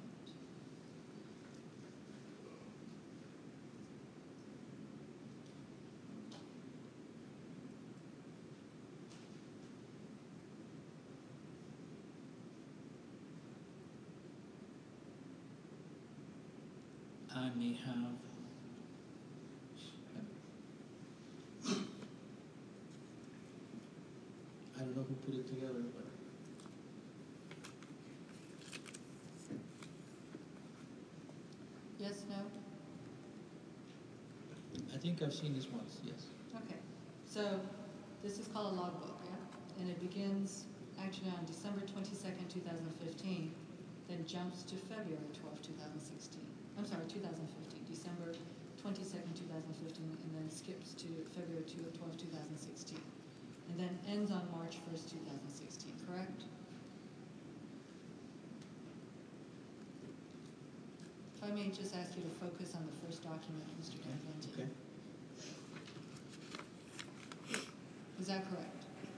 I may have. I don't know who put it together, but Yes, no? I think I've seen this once, yes. Okay, so this is called a logbook, yeah? And it begins actually on December twenty-second, two thousand fifteen, then jumps to February twelfth, two thousand sixteen. I'm sorry, two thousand fifteen, December twenty-second, two thousand fifteen, and then skips to February twelfth, two thousand sixteen. And then ends on March first, two thousand sixteen, correct? If I may just ask you to focus on the first document, Mister Cavalenti. Okay. Is that correct?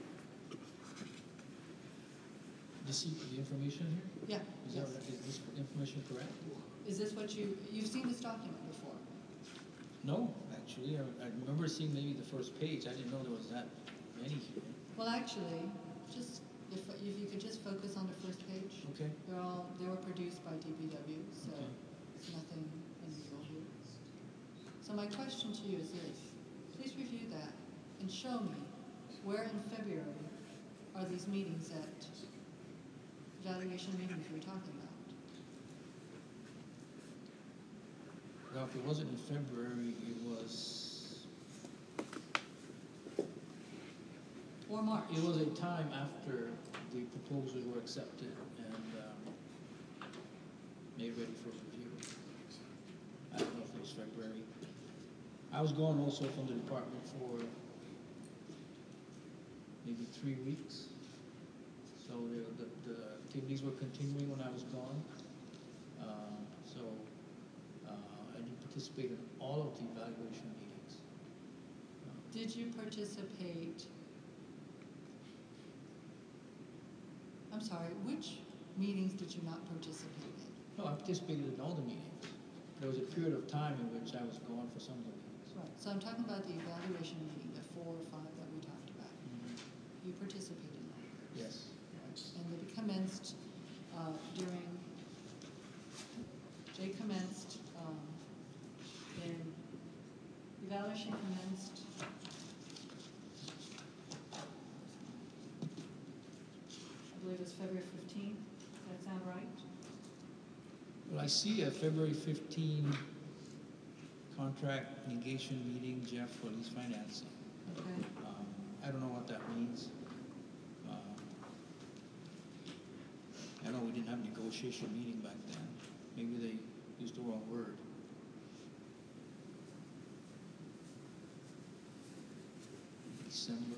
You see the information here? Yeah, Is yes. that, is this information correct? Is this what you, you've seen this document before? No, actually, I, I remember seeing maybe the first page. I didn't know there was that many here. Well, actually, just, if, if you could just focus on the first page. Okay. They're all, they were produced by D P W, so Okay. it's nothing unusual here. So my question to you is this, please review that and show me where in February are these meetings at, evaluation meetings we're talking about? Well, if it wasn't in February, it was, Or March? it was a time after the proposals were accepted and, um, made ready for review. I don't know if it was February. I was gone also from the department for maybe three weeks. So the, the, the activities were continuing when I was gone. Um, so, uh, I didn't participate in all of the evaluation meetings. Um, Did you participate? I'm sorry, which meetings did you not participate in? No, I participated in all the meetings. There was a period of time in which I was gone for some of the meetings. Right, so I'm talking about the evaluation meeting, the four or five that we talked about. You participated in that? Yes. And they commenced uh, during, they commenced, um, in, evaluation commenced I believe it's February fifteenth, does that sound right? Well, I see a February fifteenth contract negation meeting, Jeff, for lease financing. Okay, Um, I don't know what that means. Um, I know we didn't have negotiation meeting back then. Maybe they used the wrong word. December.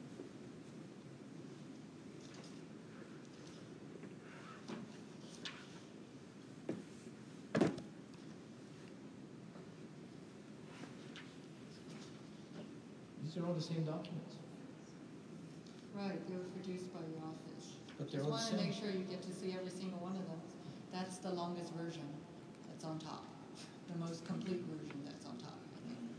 These are all the same documents. Right, they were produced by your office. But they're Just all the wanna same. make sure you get to see every single one of them. That's the longest version that's on top, the most complete version that's on top. I think.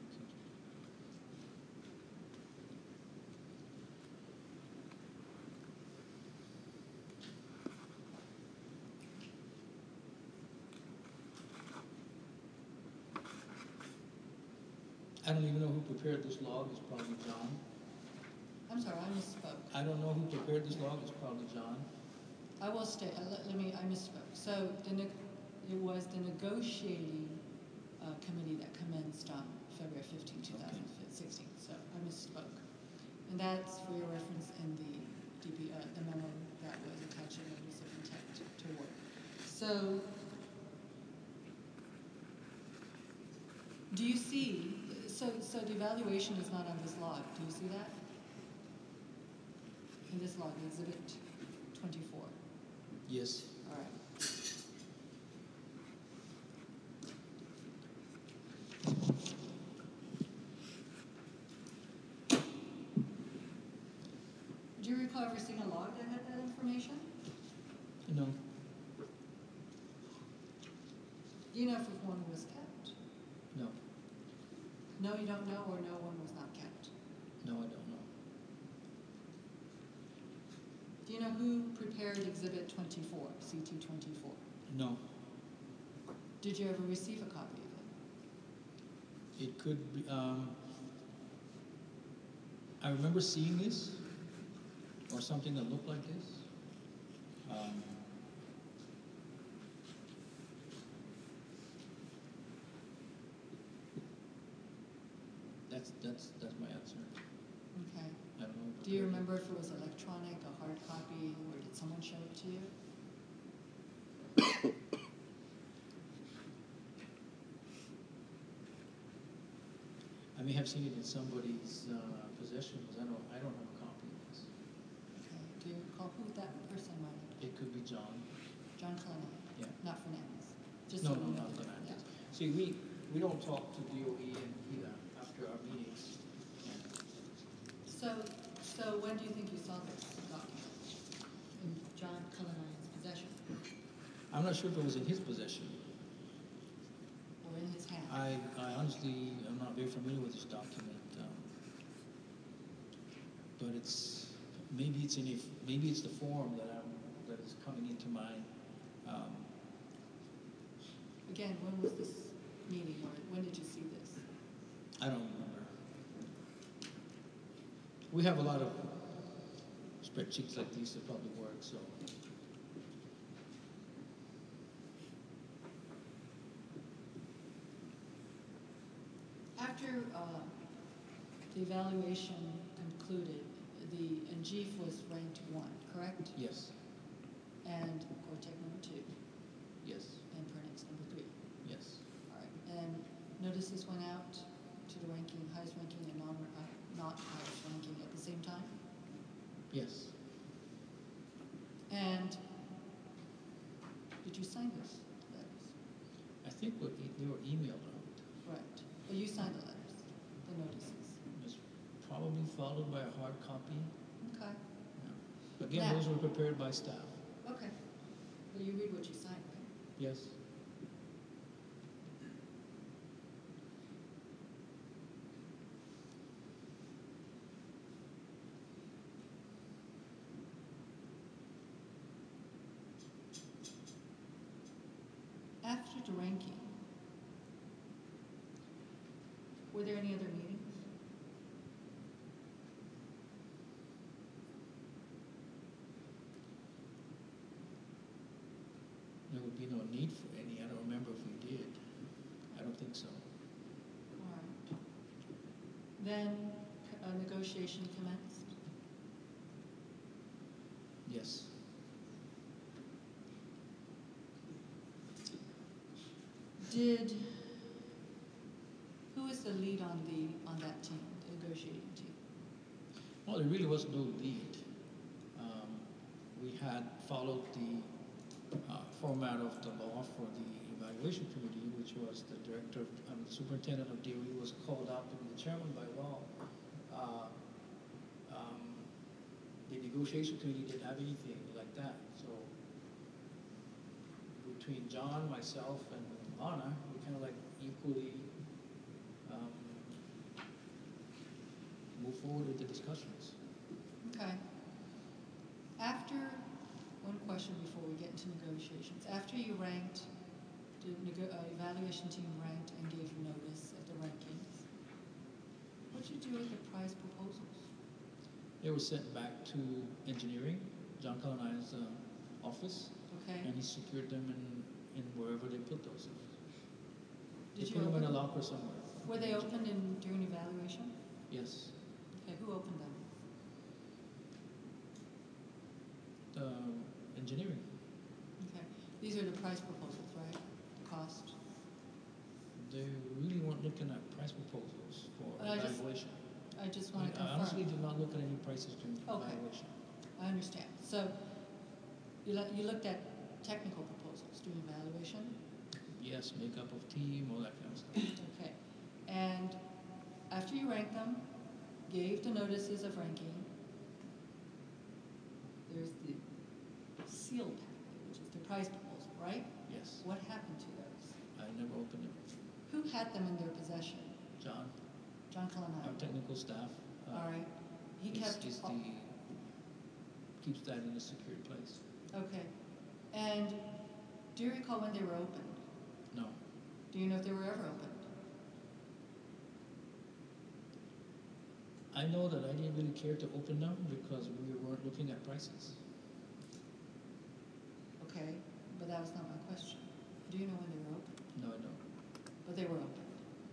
I don't even know who prepared this log. It's probably John. I'm sorry, I misspoke. I don't know who prepared this log. It's probably John. I will stay, uh, let, let me, I misspoke. So the, neg- it was the negotiating, uh, committee that commenced on February fifteenth, two thousand sixteen, so I misspoke. And that's for your reference in the D P, uh, the memo that was attached to the notice of intent to work. So, do you see, so, so the evaluation is not on this log, do you see that? In this log, exhibit twenty-four. Yes. All right. Do you recall ever seeing a log that had that information? No. Do you know if one was kept? No. No, you don't know, or no one was not kept? No, I don't know. Do you know who prepared exhibit twenty-four, C T twenty-four? No. Did you ever receive a copy of It could be. Um, I remember seeing this, or something that looked like this. Um, that's that's that's my answer. it? Okay. I don't know. Do you remember if it was electronic, a hard copy, or did someone show it to you? I may have seen it in somebody's uh, possession, because I don't I don't have a copy of this. Okay. Do you recall who that person might have been? It could be John. John Cullinan? Yeah. Not Fernandez? Just No, so no, we know. not Fernandez. Yeah. See, we we don't talk to D O E and P I D A after our meetings. So, so when do you think you saw this document in John Cullinan's possession I'm not sure if it was in his possession. or in his hand? I, I honestly am not very familiar with this document, um, but it's maybe it's in a maybe it's the form that I'm that is coming into mind. Um, Again, when was this meeting, or when did you see this? I don't remember. We have a lot of spreadsheets like these at Public Works, so. After uh, the evaluation concluded, the, and G F was ranked one, correct? Yes, And Cortec number two, yes, and Pernix number three. yes, All right, and notices went out to the ranking, highest ranking and non, uh, not highest ranking at the same time? yes. And did you sign those letters? I think what e- they were emailed out. Right. Well, you signed the letters, the notices. It was probably followed by a hard copy. Okay. Yeah. Again, Now- those were prepared by staff. Okay. Well, you read what you signed, right? Yes. After the ranking, were there any other meetings? There would be no need for any. I don't remember if we did. I don't think so. All right. Then a negotiation commenced. Yes. did, who is the lead on the, on that team, the negotiating team? Well, there really was no lead. Um, we had followed the uh, format of the law for the evaluation committee, which was the director, of, um, the superintendent of D O E was called out to be the chairman by law. Uh, um, the negotiation committee didn't have anything like that, so between John, myself, and Lana, we kind of like equally um, move forward with the discussions. Okay. After, one question before we get into negotiations. After you ranked, the nego- uh, evaluation team ranked and gave notice of the rankings, what did you do with the prize proposals? They were sent back to engineering, John Kalani's uh, office, Okay. and he secured them in, in wherever they put those. They Did you put them in a open, locker somewhere. were they opened in, during evaluation? Yes. Okay, who opened them? Um, engineering. Okay. These are the price proposals, right? The cost? They really weren't looking at price proposals for But I just- evaluation. I just I, want to I honestly confirm. did not look at any prices during Okay. evaluation. I understand. So you, lo- you looked at technical proposals during evaluation? Yes, makeup of team, all that kind of stuff. Okay. And after you ranked them, gave the notices of ranking, there's the seal packet, which is the prize proposal, right? Yes. What happened to those? I never opened it. Who had them in their possession? John, John our Calamari. technical staff. uh, All right. He is- kept. is all- the keeps that in a secure place. Okay. And do you recall when they were opened? No, Do you know if they were ever opened? I know that I didn't really care to open them because we weren't looking at prices. Okay, but that was not my question. Do you know when they were opened? No, I don't. But they were opened.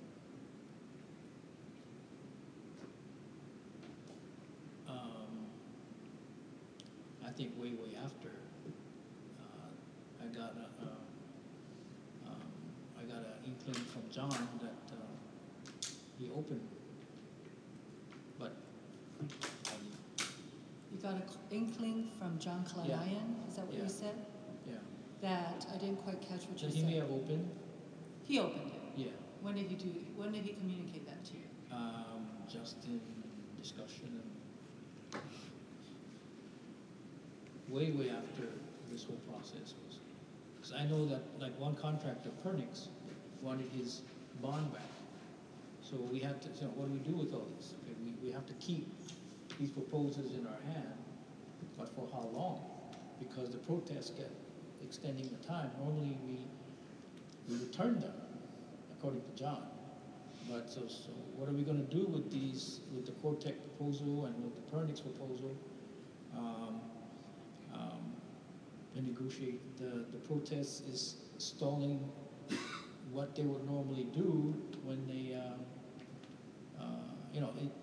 Um, I think way, way after, uh, I got a, uh, um, I got an inkling from John that, uh, he opened. But, um, You got an inkling from John Yeah. Kalanian, is that what Yeah. you said? yeah. That, I didn't quite catch what you So he may said. have opened, He opened it. yeah, When did he do, when did he communicate that to you? um, just in discussion and way, way after this whole process was. Because I know that, like, one contractor, Pernix, wanted his bond back. So we had to, so what do we do with all this? Okay, we, we have to keep these proposals in our hand, but for how long? Because the protests kept extending the time. Normally, we, we return them, according to John. But so, so what are we gonna do with these, with the Cortec proposal and with the Pernix proposal? Um, um, and negotiate, the, the protest is stalling what they would normally do when they, uh, uh, you know, it,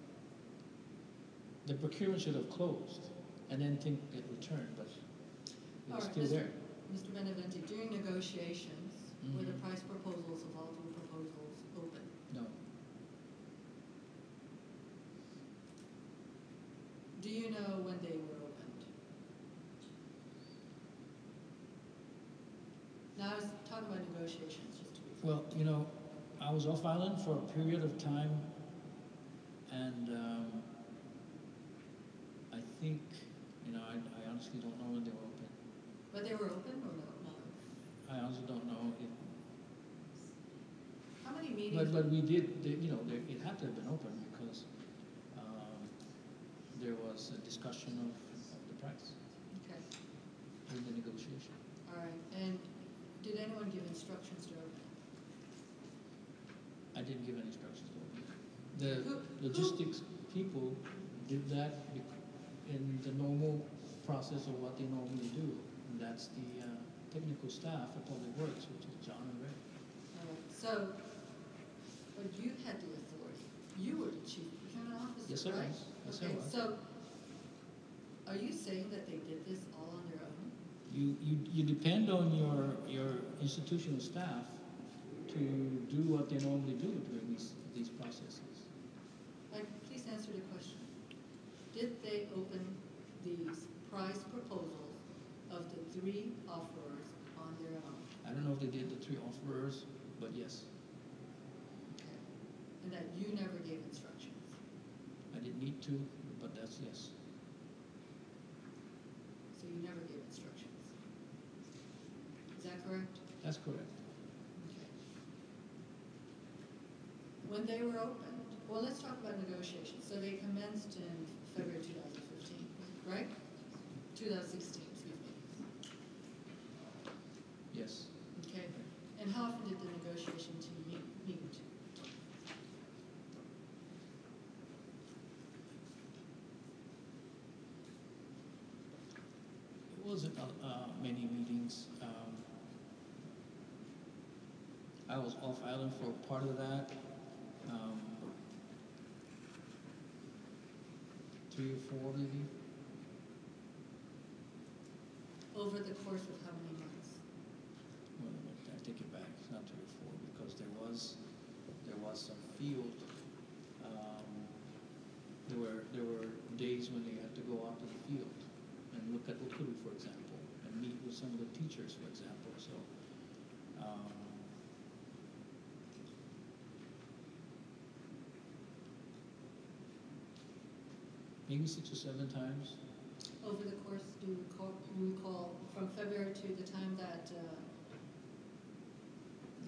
the procurement should have closed and then think get returned, but All it's right, still Mister there. Mister Benavente, during negotiations, were the Mhm. price proposals of all three proposals open? No, Do you know when they were opened? Now, I was talking about negotiations, just to be clear. well, you know, I was off island for a period of time, and um, I think, you know, I, I honestly don't know when they were open. But they were open or no? No. I honestly don't know. If, How many meetings? but but we did, they, you know, they, it had to have been open because um, there was a discussion of, of the price Okay, in the negotiation. all right. And did anyone give instructions to open? I didn't give any instructions to open. The Who- who- logistics people did that bec- in the normal process of what they normally do. And that's the uh, technical staff at Public Works, which is John and Ray. All right. So, but you had the authority. You were the chief procurement officer, Yes, I right? was. Yes, I Okay, was. so are you saying that they did this all on their own? You, you, you depend on your, your institutional staff to do what they normally do during these, these processes. Like, please answer the question. Did they open these price proposals of the three offerers on their own? I don't know if they did the three offerers, but yes, Okay. And that you never gave instructions? I didn't need to, but that's yes. So you never gave instructions? Is that correct? That's correct. Okay. When they were opened, well, let's talk about negotiations. So they commenced in February two thousand fifteen, right? two thousand sixteen, excuse me. Yes. Okay. And how often did the negotiation team meet? meet? It wasn't uh, uh, many meetings. Um, I was off island for part of that. Um, three or four maybe. Over the course of how many months? Well, I take it back. It's not three or four because there was there was some field. Um, there were there were days when they had to go out to the field and look at Okuru, for example, and meet with some of the teachers, for example. So. Um, maybe six or seven times. Over the course, do you recall, you recall from February to the time that uh, the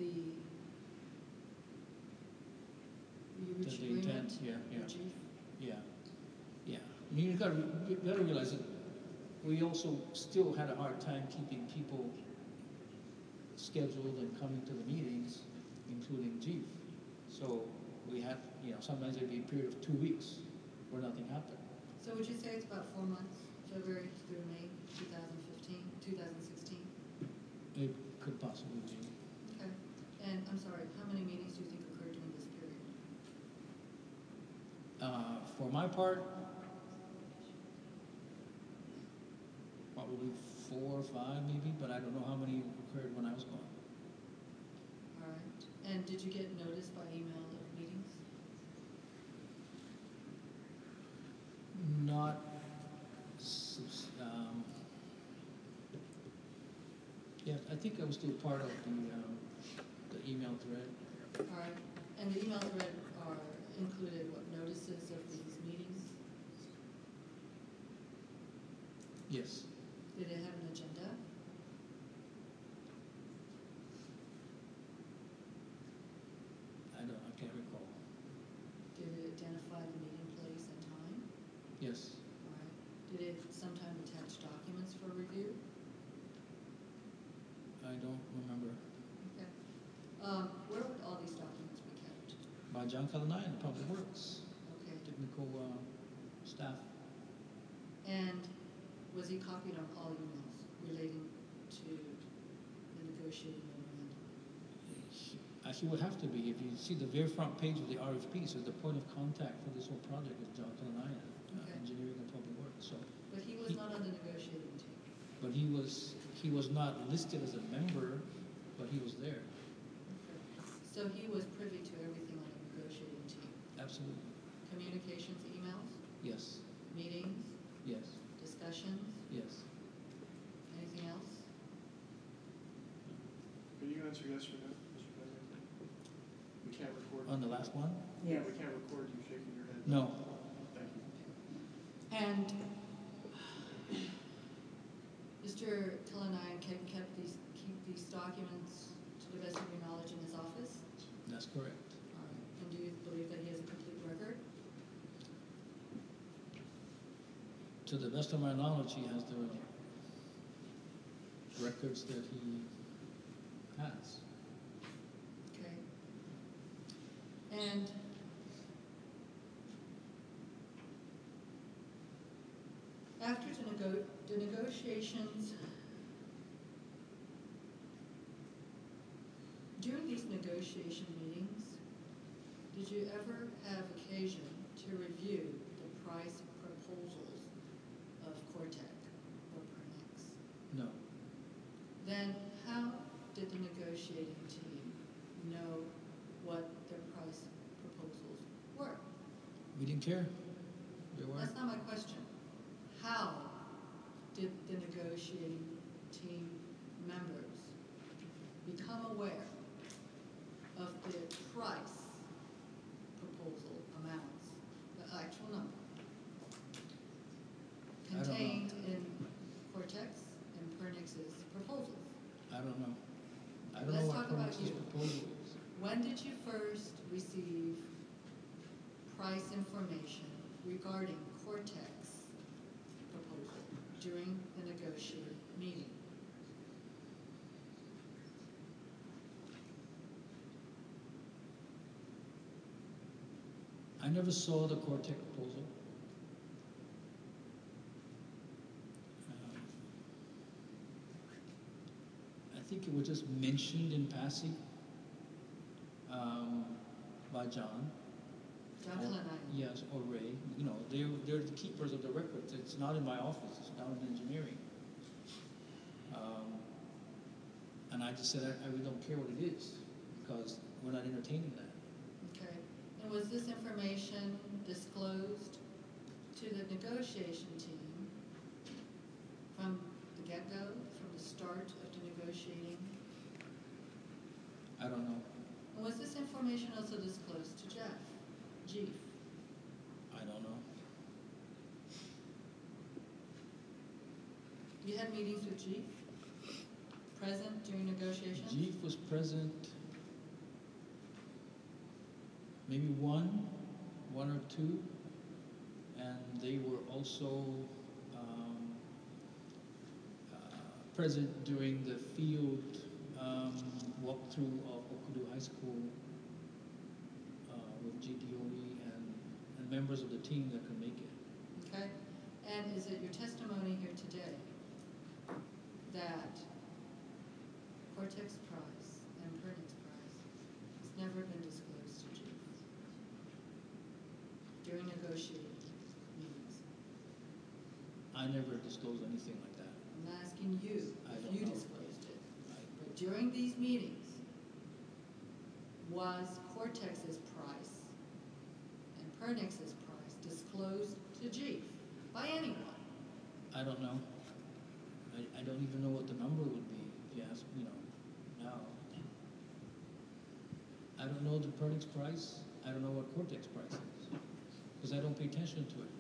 you The- reached the agreement? intent, yeah, yeah. with Chief? Yeah, yeah. I mean, you gotta, you gotta realize that we also still had a hard time keeping people scheduled and coming to the meetings, including Chief. So we had, you know, sometimes there'd be a period of two weeks where nothing happened. So would you say it's about four months, February through May two thousand fifteen, two thousand sixteen? It could possibly be. Okay. And I'm sorry, how many meetings do you think occurred during this period? Uh, for my part, probably four or five maybe, but I don't know how many occurred when I was gone. All right. And did you get notice by email of meetings? Not, subs- um, yeah, I think I was still part of the, um, the email thread. All right. And the email thread are included what, notices of these meetings? Yes, Did it have an agenda? I don't, I can't recall. Did it identify the meeting place and time? Yes, All right. Did it sometime attach documents for review? I don't remember. Okay. Um, where would all these documents be kept? By John Kalanian, Public Works, Okay. technical, uh, staff. And was he copied on all emails relating to the negotiating memorandum? He, uh, he would have to be. If you see the very front page of the R F P, so the point of contact for this whole project is John Kalanian, uh, Okay. Engineering and Public Works. So, But he was He- not on the negotiating team. but he was he was not listed as a member, but he was there. Okay. So he was privy to everything on the negotiating team. Absolutely. Communications, emails, Yes. meetings, Yes. discussions, Yes. anything else? Can you answer yes or no, Mister President? We can't record. On the last one? Yeah, we can't record you shaking your head. No. Thank you. And Mister Kalanian kept, kept these, keep these documents to the best of your knowledge in his office? That's correct. All right. And do you believe that he has a complete record? To the best of my knowledge, he has the records that he has. Okay. And after the nego- the negotiations, during these negotiation meetings, did you ever have occasion to review the price proposals of Cortec or Pernex? No. Then how did the negotiating team know We didn't care. We were. That's not my question. How did the negotiating team members become aware of the price proposal amounts, the actual number, I don't know. contained in Cortex and Pernix's proposals? I don't know. I don't Let's know what talk about Pernix's you. proposal is. When did you first receive price information regarding Cortex proposal during the negotiated meeting? I never saw the Cortex proposal. Um, I think it was just mentioned in passing um, by John. John Or- Kalanian. Yes, or Ray. You know, they're, they're the keepers of the records. It's not in my office, it's down in engineering. Um, and I just said, I, I really don't care what it is, because we're not entertaining that. Okay, and was this information disclosed to the negotiation team from the get-go, from the start of the negotiating? I don't know. And was this information also disclosed to Jeff, Chief? I don't know. You had meetings with Chief, present during negotiations? Jeff was present, maybe one, one or two, and they were also um, uh, present during the field um, walkthrough of Okudu High School uh, with G D O E and, and members of the team that could make it. Okay, and is it your testimony here today that Cortex price and Pernix price has never been disclosed to Chief during negotiating meetings? I never disclosed anything like that. I'm asking you I if don't you know. disclosed it. I, But during these meetings, was Cortex's price and Pernix's price disclosed to Chief by anyone? I don't know. I, I don't even know what the number would be, if you ask, you know, now. I don't know the Perdix price, I don't know what Cortex price is, because I don't pay attention to it.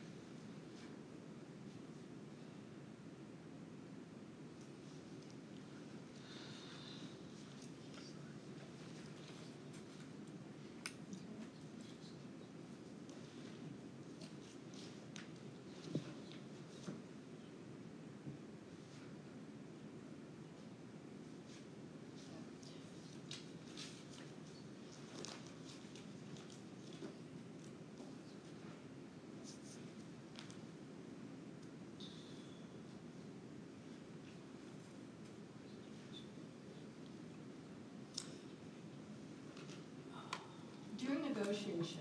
During negotiations,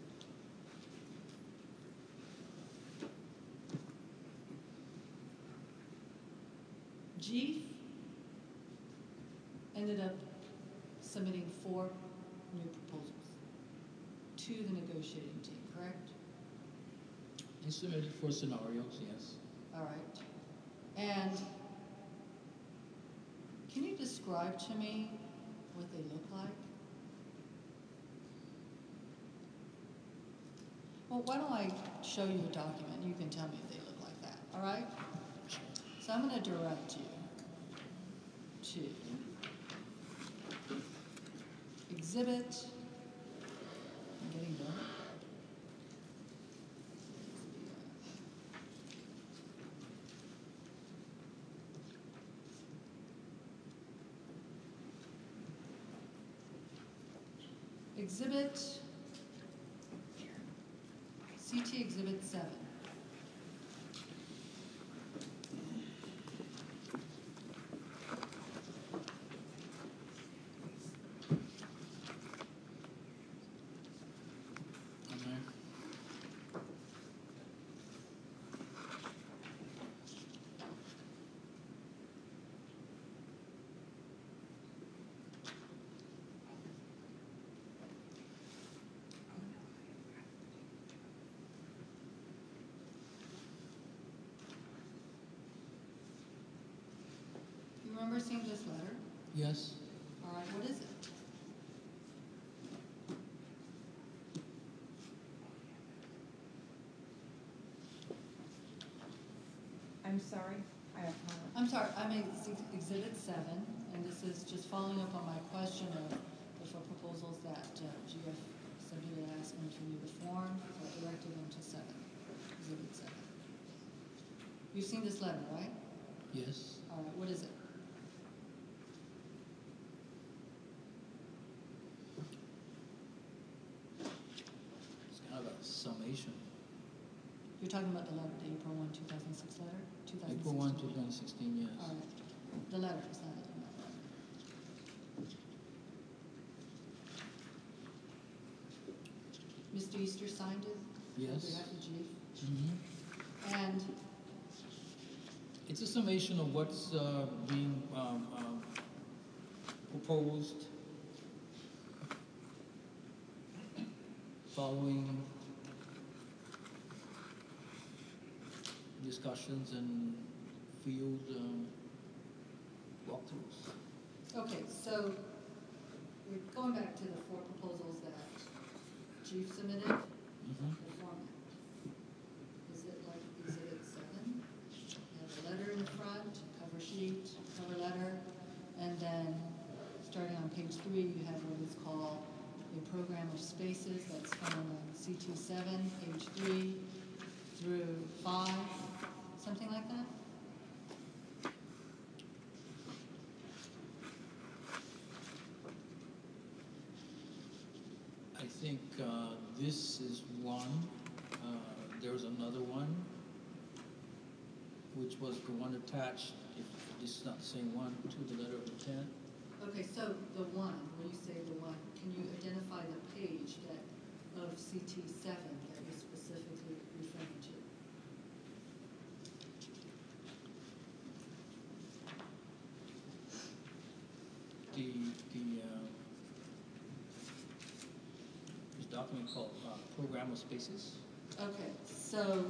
Chief ended up submitting four new proposals to the negotiating team, correct? He submitted four scenarios, yes. All right. And can you describe to me what they look like? Well, why don't I show you a document, you can tell me if they look like that, all right? So I'm gonna direct you to exhibit, I'm getting done. Exhibit, C T Exhibit seven. On there. remember seeing this letter? Yes. All right, what is it? I'm sorry, I apologize. I'm sorry, I mean, it's ex- exhibit seven, and this is just following up on my question of the four proposals that uh, G F submitted asking to be reformed, so I directed them to seven, exhibit seven. You've seen this letter, right? Yes. All right, what is it? It's kind of a summation. You're talking about the letter, the April one, two thousand six letter? two thousand sixteen. April one, two thousand sixteen, yes. All right, the letter, is not it? Not letter. Mister Easter signed it? On Yes. behalf of G F? Mm-hmm. And It's a summation of what's uh, being um, um, proposed following discussions and field um, walkthroughs. okay, so we're going back to the four proposals that Chief submitted, Mm-hmm. the format. Is it like exhibit seven? You have a letter in the front, cover sheet, cover letter, and then starting on page three, you have what is called a program of spaces that's found on C T seven, page three through five, something like that? I think uh, this is one. Uh, there's another one, which was the one attached, if this is not the same one, to the letter of intent. Okay, so the one, when you say the one, can you identify the page that, of C T seven that you're specifically referring to? The, the, uh, this document called uh, Program of Spaces. Okay, so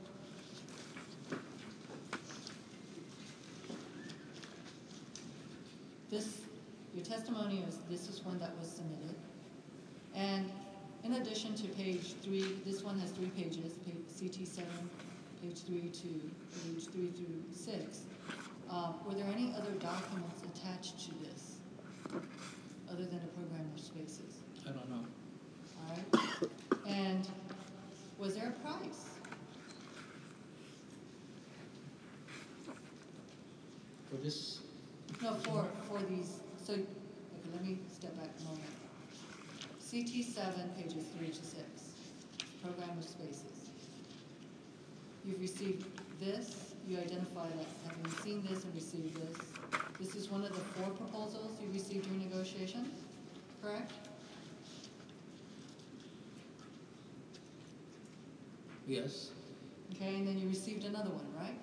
this, your testimony is, this is one that was submitted. And in addition to page three, this one has three pages, page C T seven, page three to page three through six. Uh, were there any other documents attached to this, other than a program of spaces? I don't know. All right? And was there a price? For this, No, for, for these, so, okay, let me step back a moment. C T seven, pages three to six, program of spaces. You've received this, you identify that, having seen this and received this. This is one of the four proposals you received during negotiations, correct? yes, Okay, and then you received another one, right?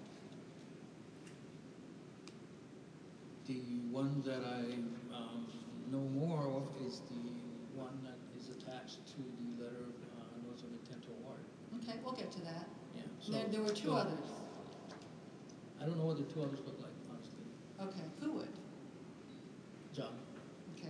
the one that I um, know more of is the one that is attached to the letter of uh, notice of intent to award. Okay, we'll get to that. Yeah. And there, there were two so others. I don't know what the two others look like, honestly. Okay, who would? John, Okay.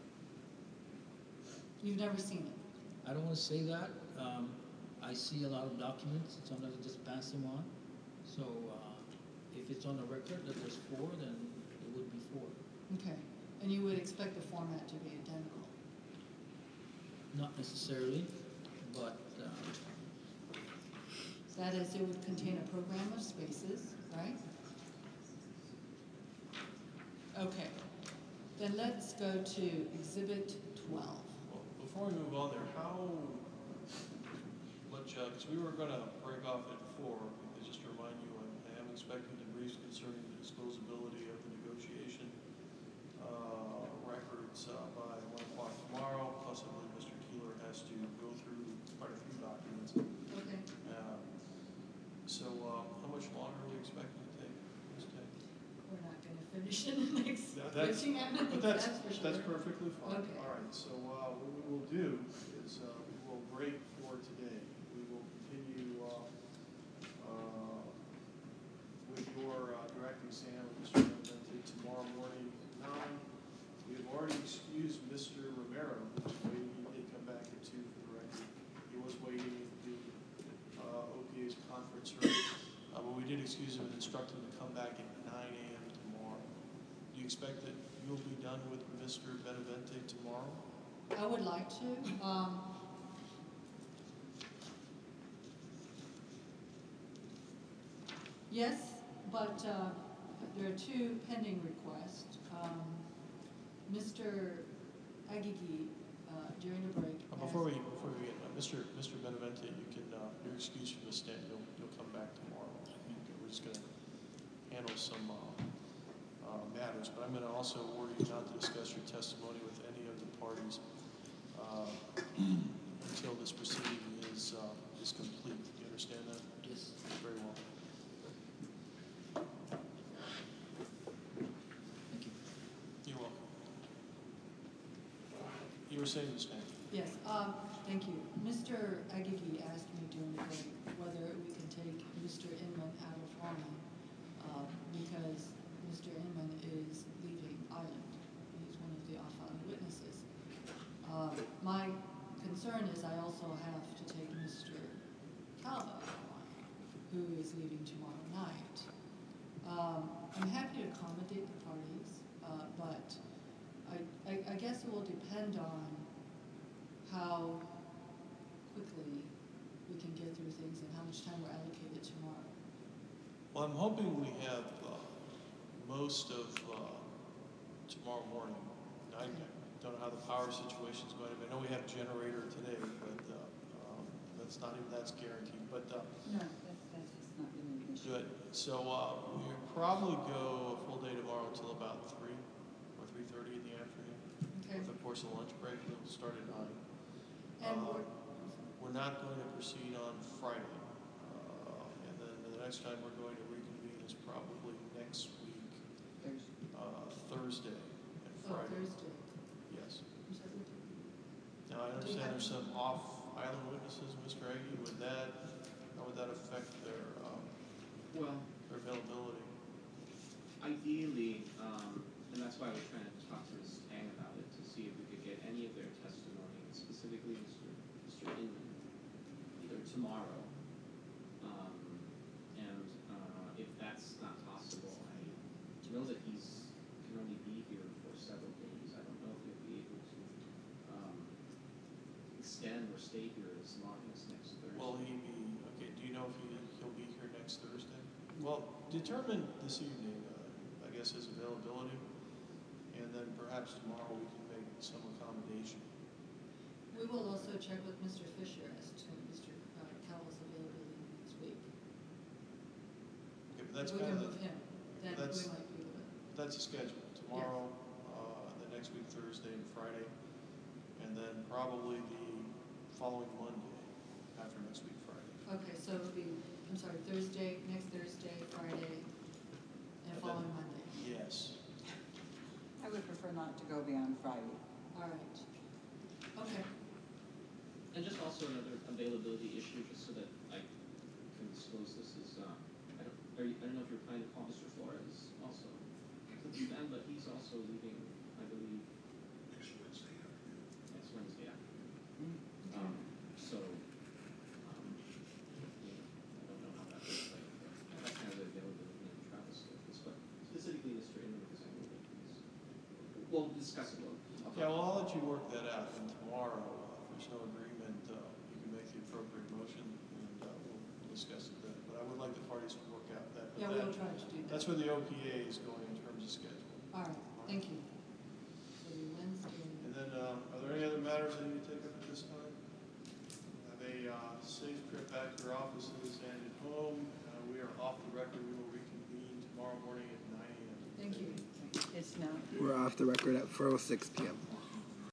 You've never seen it? I don't want to say that. Um, I see a lot of documents, and sometimes I just pass them on. So uh, if it's on the record that there's four, then it would be four. Okay, and you would expect the format to be identical? Not necessarily, but uh, That is, it would contain a program of spaces, right? Okay, then let's go to Exhibit twelve. Well, before we move on there, how much, because we were gonna break off at four, because just to remind you, I I am expecting debriefs concerning the disclosability of the negotiation uh, records uh, by one o'clock tomorrow, plus I believe Mister Keeler has to go through quite a few documents. Okay, Um, So, uh, how much longer are we expecting to take, Miz Tay? we're not gonna finish in the next That- that's- fifteen minutes, But that's, that's for sure. that's perfectly fine. Okay. All right, so uh, what we will do is uh, we will break for today. We will continue uh, uh, with your uh, directing Sam and Mister Benedetti tomorrow. excuse him and instruct him to come back at nine a.m. tomorrow. Do you expect that you'll be done with Mister Benavente tomorrow? I would like to. Um, yes, but uh, there are two pending requests. Um, Mister Agigi, uh, during the break. Uh, Before we, asked- before we get, uh, Mister Mister Benavente, you can, uh, you're excused from the stand, you'll, you'll come back tomorrow. We're just gonna handle some, uh, uh, matters, but I'm gonna also order you not to discuss your testimony with any of the parties, uh, until this proceeding is, uh, is complete. You understand that? Yes. Very well. Thank you. You're welcome. You were saying, Miz Payne? Yes, um, thank you. Mister Agigi asked me during the break whether we can take Mister Inman out of Harlem, uh, because Mister Inman is leaving Island. He's one of the off-island witnesses. Uh, my concern is I also have to take Mister Calvo, who is leaving tomorrow night. Um, I'm happy to accommodate the parties, uh, but I, I, I guess it will depend on how quickly we can get through things and how much time we're allocated tomorrow. Well, I'm hoping we have, uh, most of, uh, tomorrow morning. I don't know how the power situation's going. I know we have a generator today, but, uh, um, that's not even, that's guaranteed, but, uh, No, that's, that has not been an issue. good. So, uh, we'll probably go a full day tomorrow until about three or three thirty in the afternoon. Okay. With of course a lunch break, we'll start at nine. And Uh, we're, We're not going to proceed on Friday. Uh, and then the next time we're going to reconvene is probably next week, There's, uh, Thursday and oh, Friday. Thursday. Yes. I'm sorry, what did- Now, I Do we understand have- there's some off-island witnesses, Mister Aggie. Would that, how would that affect their, um, Well, their availability? ideally, um, and that's why I was trying to talk to Miz Tang about it, to see if we could get any of their testimony, specifically Mister Mister Inman, either tomorrow, um, and, uh, if that's not possible, I know that he's, can only be here for several days. I don't know if he'll be able to, um, extend or stay here as long as next Thursday. Will he be, okay, do you know if he, he'll be here next Thursday? Well, determine this evening, uh, I guess, his availability, and then perhaps tomorrow we can make some accommodation. We will also check with Mister Fisher as to Mister uh, Calvo's availability next week. Okay, but that's If we kind can of, move him, then we that's- might be able to. that's a schedule. Tomorrow, uh, the next week, Thursday and Friday, and then probably the following Monday after next week, Friday. Okay, so it'll be, I'm sorry, Thursday, next Thursday, Friday, and And following then- Monday. Yes. I would prefer not to go beyond Friday. All right. Okay. And just also another availability issue, just so that I can disclose this, is, uh, I don't, are you, I don't know if you're planning to call Mister Flores also to the event, but he's also leaving, I believe, Next Wednesday afternoon. next Wednesday afternoon. Mm. Um, so, um, you know, I don't know how that looks like, but that's kind of the availability and travel schedules, but specifically Mister Inman, because I know that he's, we'll discuss it, we'll. I'll Yeah, talk- well, I'll let you work that out, and tomorrow, uh, if there's no agreement, uh, you can make the appropriate motion, and, uh, we'll discuss it then. But I would like the parties to work out that. but Yeah, we will that- try to do that. That's where the O P A is going in terms of schedule. All right, thank you. So the Wednesday. And then, uh, are there any other matters that you take up at this time? Have a, uh, safe trip back to your offices and at home. Uh, we are off the record. We will reconvene tomorrow morning at nine A M. Thank you. It's now We're off the record at four oh six p m